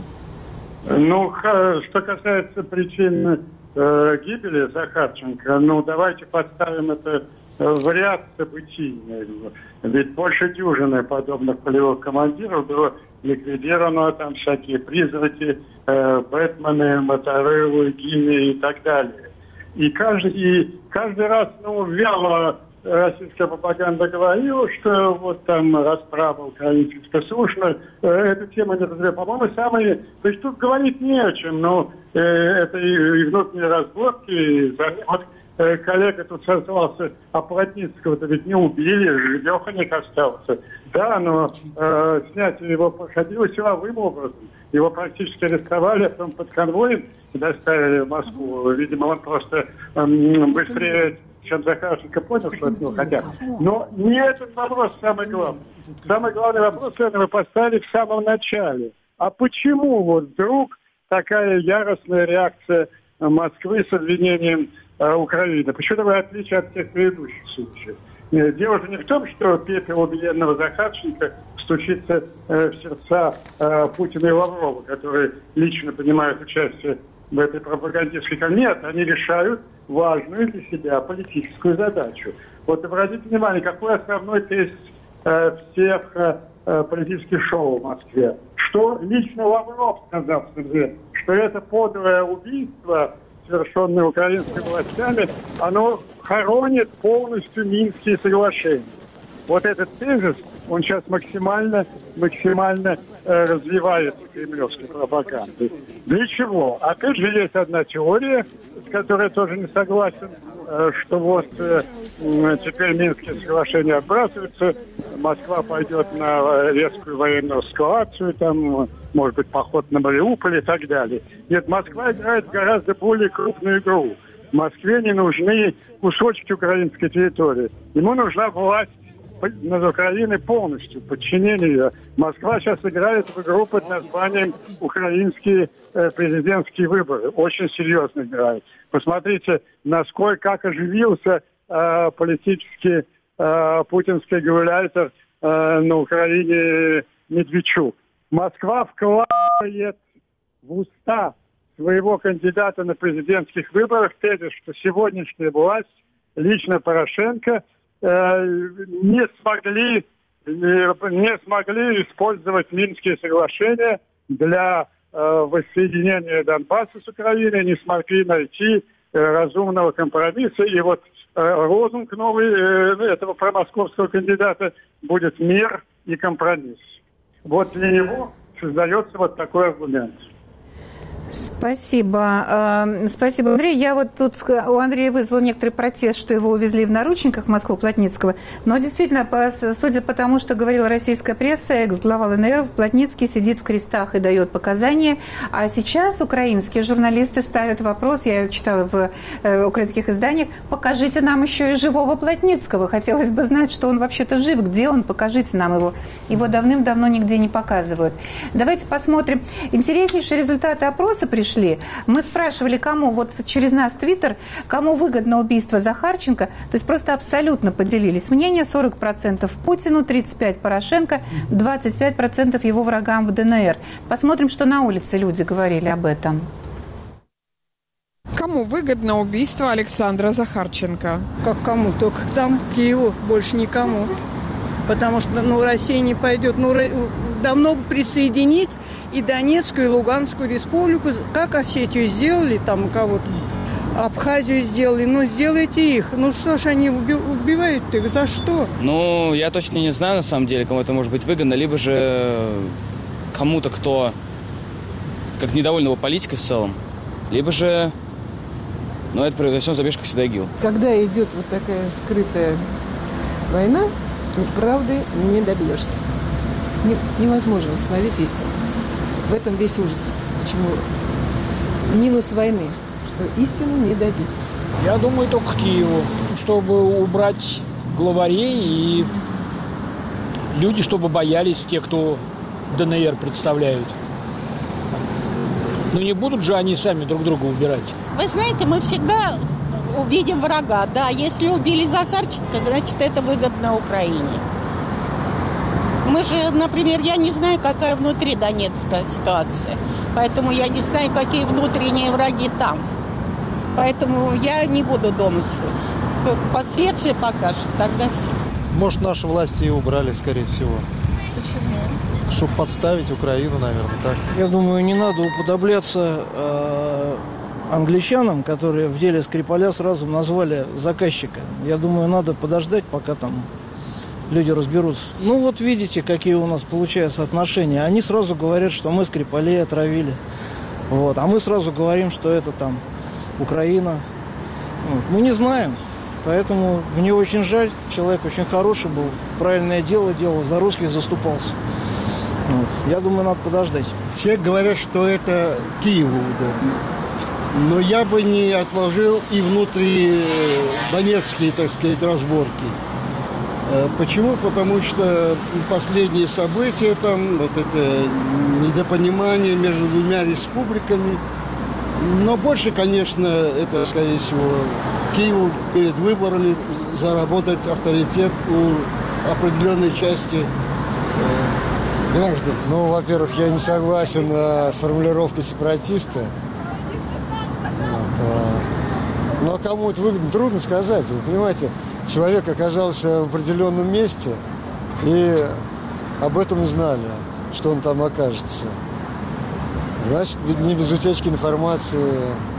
Ну, что касается причин э, гибели Захарченко, ну, давайте поставим это в ряд событий. Ведь больше дюжины подобных полевых командиров было ликвидировано, там всякие призраки, э, Бэтмены, Мотореллы, Гимми и так далее. И каждый, и каждый раз, ну, вяло российская пропаганда говорила, что вот там расправа украинских спецслужб, э, эта тема не разрывает. По-моему, самые... То есть тут говорить не о чем, но э, это и, и внутренние разборки. И, вот э, коллега тут созвался, а Плотницкого-то ведь не убили, живеханик остался. Да, но э, снятие его проходило силовым образом. Его практически арестовали, а потом под конвоем доставили в Москву. Видимо, он просто э, быстрее... чем Захарченко понял, что от него хотят. Но не этот вопрос самый главный. Самый главный вопрос, это вы поставили в самом начале. А почему вот вдруг такая яростная реакция Москвы с обвинением э, Украины? Почему такое отличие от всех предыдущих случаев? Дело же не в том, что пепел убиенного Захарченко стучится э, в сердца э, Путина и Лаврова, которые лично принимают участие в этой пропагандистской камне. Нет, они решают важную для себя политическую задачу. Вот обратите внимание, какой основной тезис э, всех э, политических шоу в Москве. Что лично Лавров сказал, что это подлое убийство, совершенное украинскими властями, оно хоронит полностью Минские соглашения. Вот этот тезис, он сейчас максимально, максимально э, развивается кремлевской пропагандой. Для чего? Опять же, есть одна теория, с которой я тоже не согласен, э, что вот э, теперь Минские соглашения отбрасываются, Москва пойдет на резкую военную эскалацию, там, может быть, поход на Мариуполь и так далее. Нет, Москва играет гораздо более крупную игру. Москве не нужны кусочки украинской территории. Ему нужна власть над Украиной полностью, подчинение ее. Москва сейчас играет в игру под названием «Украинские э, президентские выборы». Очень серьезно играет. Посмотрите, насколько, как оживился э, политический э, путинский гауляйтер э, на Украине Медведчук. Москва вкладывает в уста своего кандидата на президентских выборах тезис, что сегодняшняя власть, лично Порошенко, не смогли, не смогли использовать Минские соглашения для э, воссоединения Донбасса с Украиной, не смогли найти э, разумного компромисса. И вот э, лозунг новый э, этого промосковского кандидата будет «Мир и компромисс». Вот для него создается вот такой аргумент. Спасибо. Спасибо, Андрей. Я вот тут у Андрея вызвал некоторый протест, что его увезли в наручниках в Москву Плотницкого. Но действительно, по, судя по тому, что говорила российская пресса, экс-глава ЛНР Плотницкий сидит в крестах и дает показания. А сейчас украинские журналисты ставят вопрос, я читала в э, украинских изданиях, покажите нам еще и живого Плотницкого. Хотелось бы знать, что он вообще-то жив, где он, покажите нам его. Его давным-давно нигде не показывают. Давайте посмотрим. Интереснейшие результаты опроса пришли. Мы спрашивали, кому, вот через нас Твиттер, кому выгодно убийство Захарченко. То есть просто абсолютно поделились мнения. сорок процентов Путину, тридцать пять процентов Порошенко, двадцать пять процентов его врагам в ДНР. Посмотрим, что на улице люди говорили об этом. Кому выгодно убийство Александра Захарченко? Как кому? Только там, Киеву, больше никому. Потому что, ну, Россия не пойдет. Ну, давно бы присоединить и Донецкую, и Луганскую республику. Как Осетию сделали, там кого-то, Абхазию сделали. Ну, сделайте их. Ну, что ж они уби- убивают их? За что? Ну, я точно не знаю, на самом деле, кому это может быть выгодно. Либо же кому-то, кто как недовольного политикой в целом. Либо же, ну, это произойдет забежка всегда ИГИЛ. Когда идет вот такая скрытая война, правды не добьешься. Не, невозможно установить истину. В этом весь ужас. Почему? Минус войны, что истину не добиться. Я думаю, только к Киеву, чтобы убрать главарей и люди, чтобы боялись те, кто ДНР представляют. Ну не будут же они сами друг друга убирать. Вы знаете, мы всегда увидим врага. Да, если убили Захарченко, значит, это выгодно Украине. Мы же, например, я не знаю, какая внутри Донецкая ситуация. Поэтому я не знаю, какие внутренние враги там. Поэтому я не буду домыслить. Последствия покажут, тогда все. Может, наши власти и убрали, скорее всего. Почему? Чтобы подставить Украину, наверное, так. Я думаю, не надо уподобляться э, англичанам, которые в деле Скрипаля сразу назвали заказчика. Я думаю, надо подождать, пока там люди разберутся. Ну вот видите, какие у нас получаются отношения. Они сразу говорят, что мы Скрипалей отравили. Вот. А мы сразу говорим, что это там Украина. Вот. Мы не знаем. Поэтому мне очень жаль. Человек очень хороший был. Правильное дело делал, за русских заступался. Вот. Я думаю, надо подождать. Все говорят, что это Киеву удобно. Но я бы не отложил и внутри донецкие, так сказать, разборки. Почему? Потому что последние события, там, вот это недопонимание между двумя республиками. Но больше, конечно, это, скорее всего, Киеву перед выборами заработать авторитет у определенной части э, граждан. Ну, во-первых, я не согласен э, с формулировкой сепаратиста. Вот, э, ну, а кому это выгодно, трудно сказать. Вы понимаете, человек оказался в определенном месте, и об этом знали, что он там окажется. Значит, не без утечки информации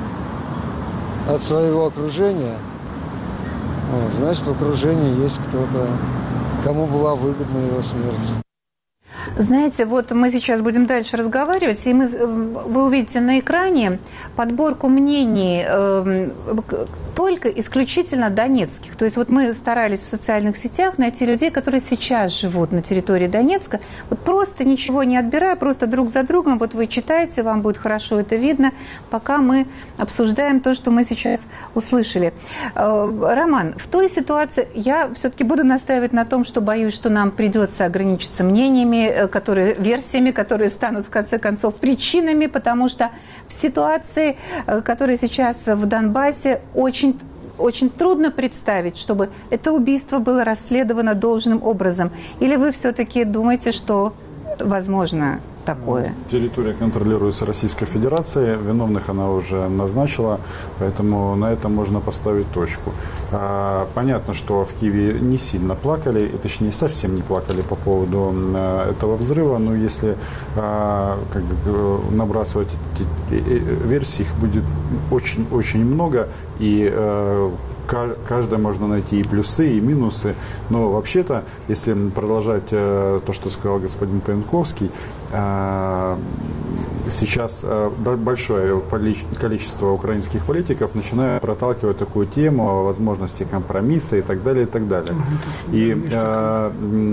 от своего окружения. Вот, значит, в окружении есть кто-то, кому была выгодна его смерть. Знаете, вот мы сейчас будем дальше разговаривать, и мы, вы увидите на экране подборку мнений э, только исключительно донецких. То есть вот мы старались в социальных сетях найти людей, которые сейчас живут на территории Донецка, вот просто ничего не отбирая, просто друг за другом. Вот вы читаете, вам будет хорошо это видно, пока мы обсуждаем то, что мы сейчас услышали. Э, Роман, в той ситуации я все-таки буду настаивать на том, что боюсь, что нам придется ограничиться мнениями, которые, версиями, которые станут в конце концов причинами, потому что в ситуации, которая сейчас в Донбассе, очень, очень трудно представить, чтобы это убийство было расследовано должным образом. Или вы все-таки думаете, что возможно такое? Территория контролируется Российской Федерацией, виновных она уже назначила, поэтому на этом можно поставить точку. Понятно, что в Киеве не сильно плакали, и точнее совсем не плакали по поводу этого взрыва, но если как бы набрасывать эти версии, их будет очень-очень много, и каждой можно найти и плюсы, и минусы. Но вообще-то, если продолжать э, то, что сказал господин Пенковский, э, сейчас э, большое количество украинских политиков начинает проталкивать такую тему о возможности компромисса и так далее, и так далее. И э,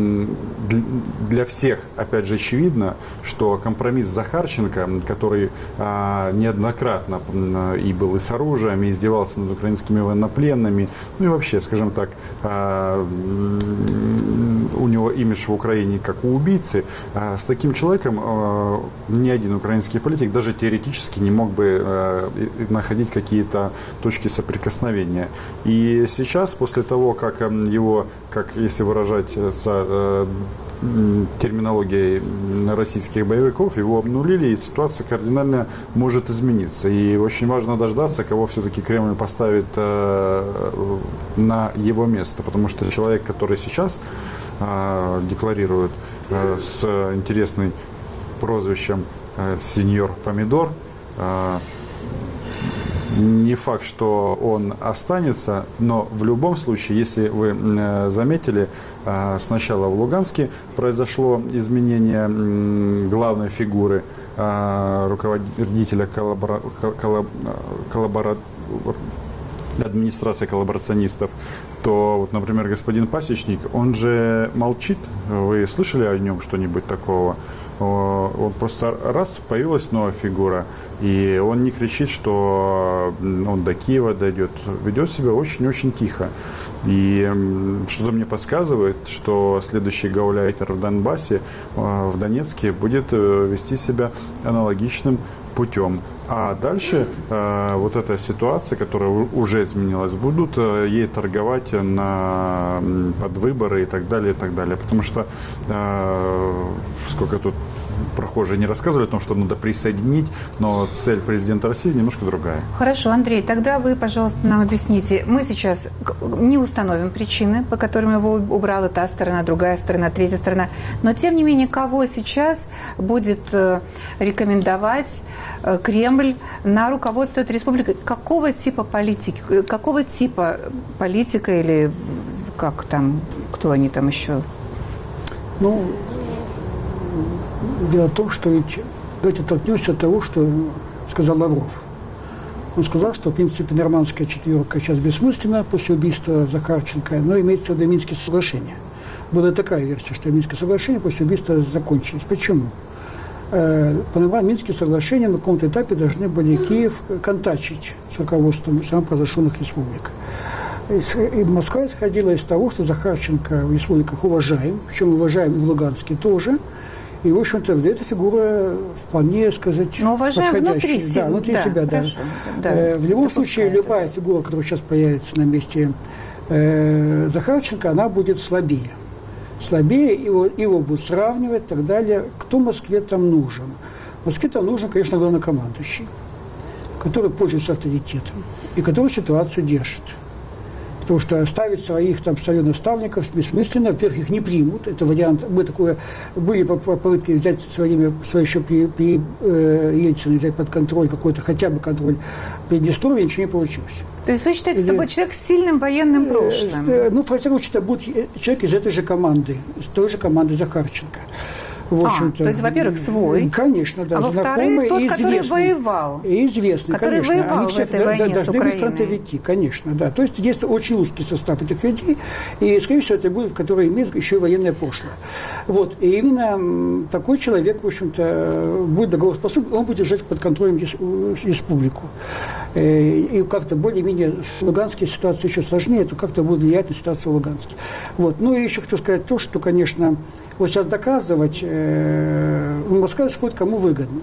для всех, опять же, очевидно, что компромисс Захарченко, который э, неоднократно э, и был и с оружием, и издевался над украинскими военнопленными, ну и вообще, скажем так, у него имидж в Украине как у убийцы. С таким человеком ни один украинский политик даже теоретически не мог бы находить какие-то точки соприкосновения. И сейчас, после того, как его, как если выражать терминологией российских боевиков, его обнулили, и ситуация кардинально может измениться. И очень важно дождаться, кого все-таки Кремль поставит э, на его место. Потому что человек, который сейчас э, декларирует э, с интересным прозвищем э, «Сеньор Помидор», э, не факт, что он останется, но в любом случае, если вы э, заметили, э, сначала в Луганске произошло изменение э, главной фигуры э, руководителя коллабора... коллаб... коллабора... администрации коллаборационистов, то, вот, например, господин Пасечник, он же молчит. Вы слышали о нем что-нибудь такого? Он просто раз, появилась новая фигура, и он не кричит, что он до Киева дойдет, ведет себя очень-очень тихо. И что-то мне подсказывает, что следующий гауляйтер в Донбассе, в Донецке, будет вести себя аналогичным путем. А дальше э, вот эта ситуация, которая уже изменилась, будут э, ей торговать на, под выборы и так далее, и так далее. Потому что э, сколько тут прохожие не рассказывали о том, что надо присоединить, но цель президента России немножко другая. Хорошо, Андрей, тогда вы, пожалуйста, нам объясните. Мы сейчас не установим причины, по которым его убрала та сторона, другая сторона, третья сторона. Но, тем не менее, кого сейчас будет рекомендовать Кремль на руководство этой республики? Какого типа политики, какого типа политика или как там, кто они там еще? Ну, дело в том, что ведь давайте оттолкнемся от того, что сказал Лавров. Он сказал, что, в принципе, нормандская четверка сейчас бессмысленна после убийства Захарченко, но имеется в виду Минские соглашения. Была такая версия, что Минские соглашения после убийства закончились. Почему? По Минским соглашениям на каком-то этапе должны были Киев контачить с руководством самопровозглашенных республик. И Москва исходила из того, что Захарченко в республиках уважаем, причем уважаем и в Луганске тоже. И, в общем-то, эта фигура вполне, сказать, но уважаем подходящая. Внутри, да, внутри да, себя, хорошо, да. да. В любом случае, любая фигура, которая сейчас появится на месте э, Захарченко, она будет слабее. Слабее, его, его будут сравнивать и так далее. Кто Москве там нужен? Москве там нужен, конечно, главнокомандующий, который пользуется авторитетом и который ситуацию держит. Потому что ставить своих там наставников бессмысленно. Во-первых, их не примут. Это вариант. Мы такое, были попытки взять в свое время, свое еще при, при э, Ельцине, взять под контроль какой-то, хотя бы контроль Приднестровья, ничего не получилось. То есть вы считаете, это будет человек с сильным военным прошлым? Э, э, ну, во всяком случае, это будет человек из этой же команды, из той же команды Захарченко. В общем-то, а, то есть, во-первых, свой. Конечно, да. А во-вторых, тот, и который воевал. И известный, который конечно. воевал Они в все этой войне должны с Украиной. быть фронтовики, конечно, да. То есть, есть очень узкий состав этих людей, и, скорее всего, это будет, который имеет еще и военное прошлое. Вот. И именно такой человек, в общем-то, будет договороспособен, он будет держать под контролем республику. И как-то более-менее в Луганске ситуация еще сложнее, это как-то будет влиять на ситуацию в Луганске. Вот. Ну и еще хочу сказать то, что, конечно, вот сейчас доказывать, э, Москва исходит кому выгодно.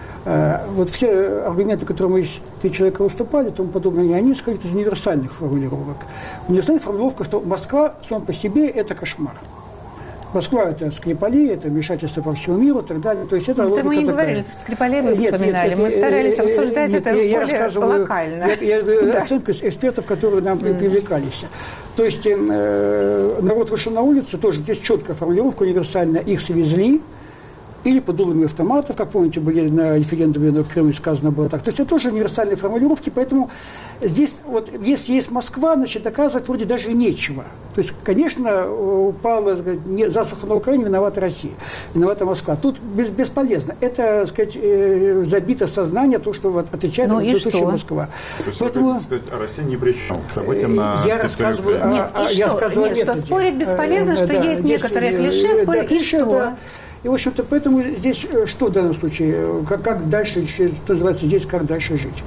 Э, вот все аргументы, которые мы три человека выступали, и тому подобное, они исходят из универсальных формулировок. Универсальная формулировка, что Москва сам по себе – это кошмар. Москва – это Скрипали, это вмешательство по всему миру и так далее. То есть это логика мы не такая. Говорили, Скрипали вы нет, вспоминали. Нет, мы нет, старались нет, обсуждать нет, это я более локально. Я, я, да. Оценка экспертов, которые нам mm. привлекались. То есть э, народ вышел на улицу, тоже здесь четкая формулировка универсальная, их свезли, или под дулами автоматов, как помните, были на референдуме на Крыму сказано было так. То есть это тоже универсальные формулировки, поэтому здесь, вот, если есть Москва, значит, доказывать вроде даже и нечего. То есть, конечно, упала засуха на Украине, виновата Россия, виновата Москва. Тут без, бесполезно. Это, так сказать, забито сознание, то, что вот, отвечает ну на то, Москва. То есть, поэтому, вы, сказать, Россия ни при чем к событиям на я рассказываю, Нет, а, и я что? Нет, что спорить бесполезно, что да, есть некоторые клише, спорить, и что? Да. И, в общем-то, поэтому здесь что в данном случае, как, как дальше, что называется, здесь как дальше жить.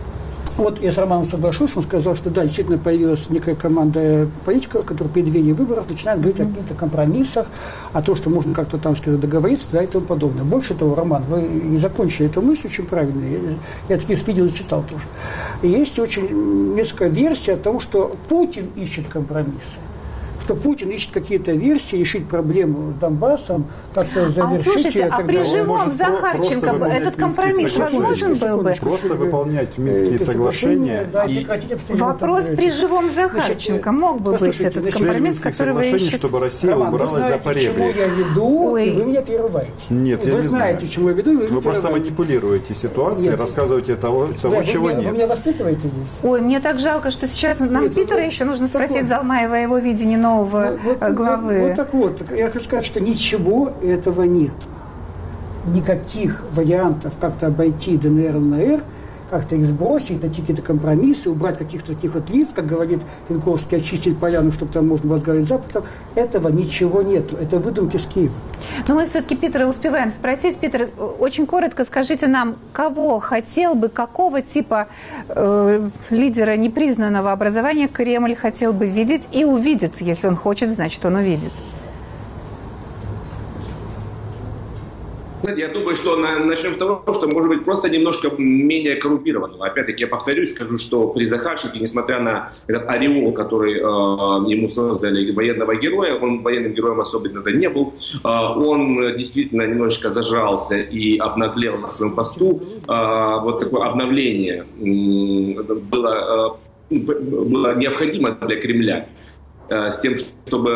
Вот я с Романом соглашусь, он сказал, что да, действительно появилась некая команда политиков, которые в преддверии выборов начинают говорить mm-hmm. о каких-то компромиссах, о том, что можно как-то там сказать, договориться, да, и тому подобное. Больше того, Роман, вы не закончили эту мысль очень правильно, я, я таких видел и читал тоже. И есть очень несколько версий о том, что Путин ищет компромиссы. Что Путин ищет какие-то версии, решить проблему с Донбассом, как-то завершить. А слушайте, ее, а при живом Захарченко этот компромисс возможен был бы? Просто выполнять Минские соглашения. Да, и... Вопрос при живом Захарченко мог бы быть этот компромисс, который вы ищете. Чтобы Россия Роман, убралась за поребрик. Вы знаете, к чему я веду, Ой. и вы меня прерываете. Нет, я вы не знаете, знаю. к чему я веду, и вы Вы просто манипулируете ситуацией, Нет. рассказываете того, того да, чего вы меня, нет. Вы меня воспитываете здесь? Ой, мне так жалко, что сейчас нам Нет, Питера вот, еще нужно спросить вот, Залмаева о его видении нового вот, вот, главы. Вот, вот так вот. Я хочу сказать, что ничего этого нет. Никаких вариантов как-то обойти ДНР, ЛНР, как-то их сбросить, найти какие-то компромиссы, убрать каких-то таких вот лиц, как говорит Янковский, очистить поляну, чтобы там можно было возглавить Запад. Этого ничего нету. Это выдумки с Киева. Но мы все-таки Питера успеваем спросить. Питер, очень коротко скажите нам, кого хотел бы, какого типа э, лидера непризнанного образования Кремль хотел бы видеть и увидит. Если он хочет, значит, он увидит. Знаете, я думаю, что на, начнем с того, что, может быть, просто немножко менее коррумпированного. Опять-таки, я повторюсь, скажу, что при Захарченке, несмотря на этот ореол, который э, ему создали военного героя, он военным героем особенно не был, э, он действительно немножечко зажрался и обнаглел на своем посту. Э, вот такое обновление э, было, э, было необходимо для Кремля, э, с тем, чтобы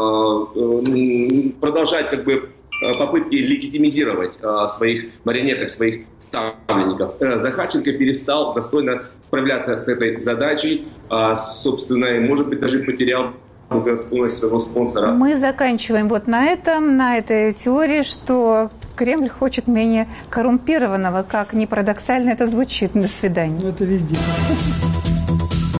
э, продолжать как бы попытки легитимизировать э, своих марионеток, своих ставленников. Э, Захарченко перестал достойно справляться с этой задачей, э, собственно, и, может быть, даже потерял благосклонность своего спонсора. Мы заканчиваем вот на этом, на этой теории, что Кремль хочет менее коррумпированного, как ни парадоксально это звучит. До свидания. Это везде.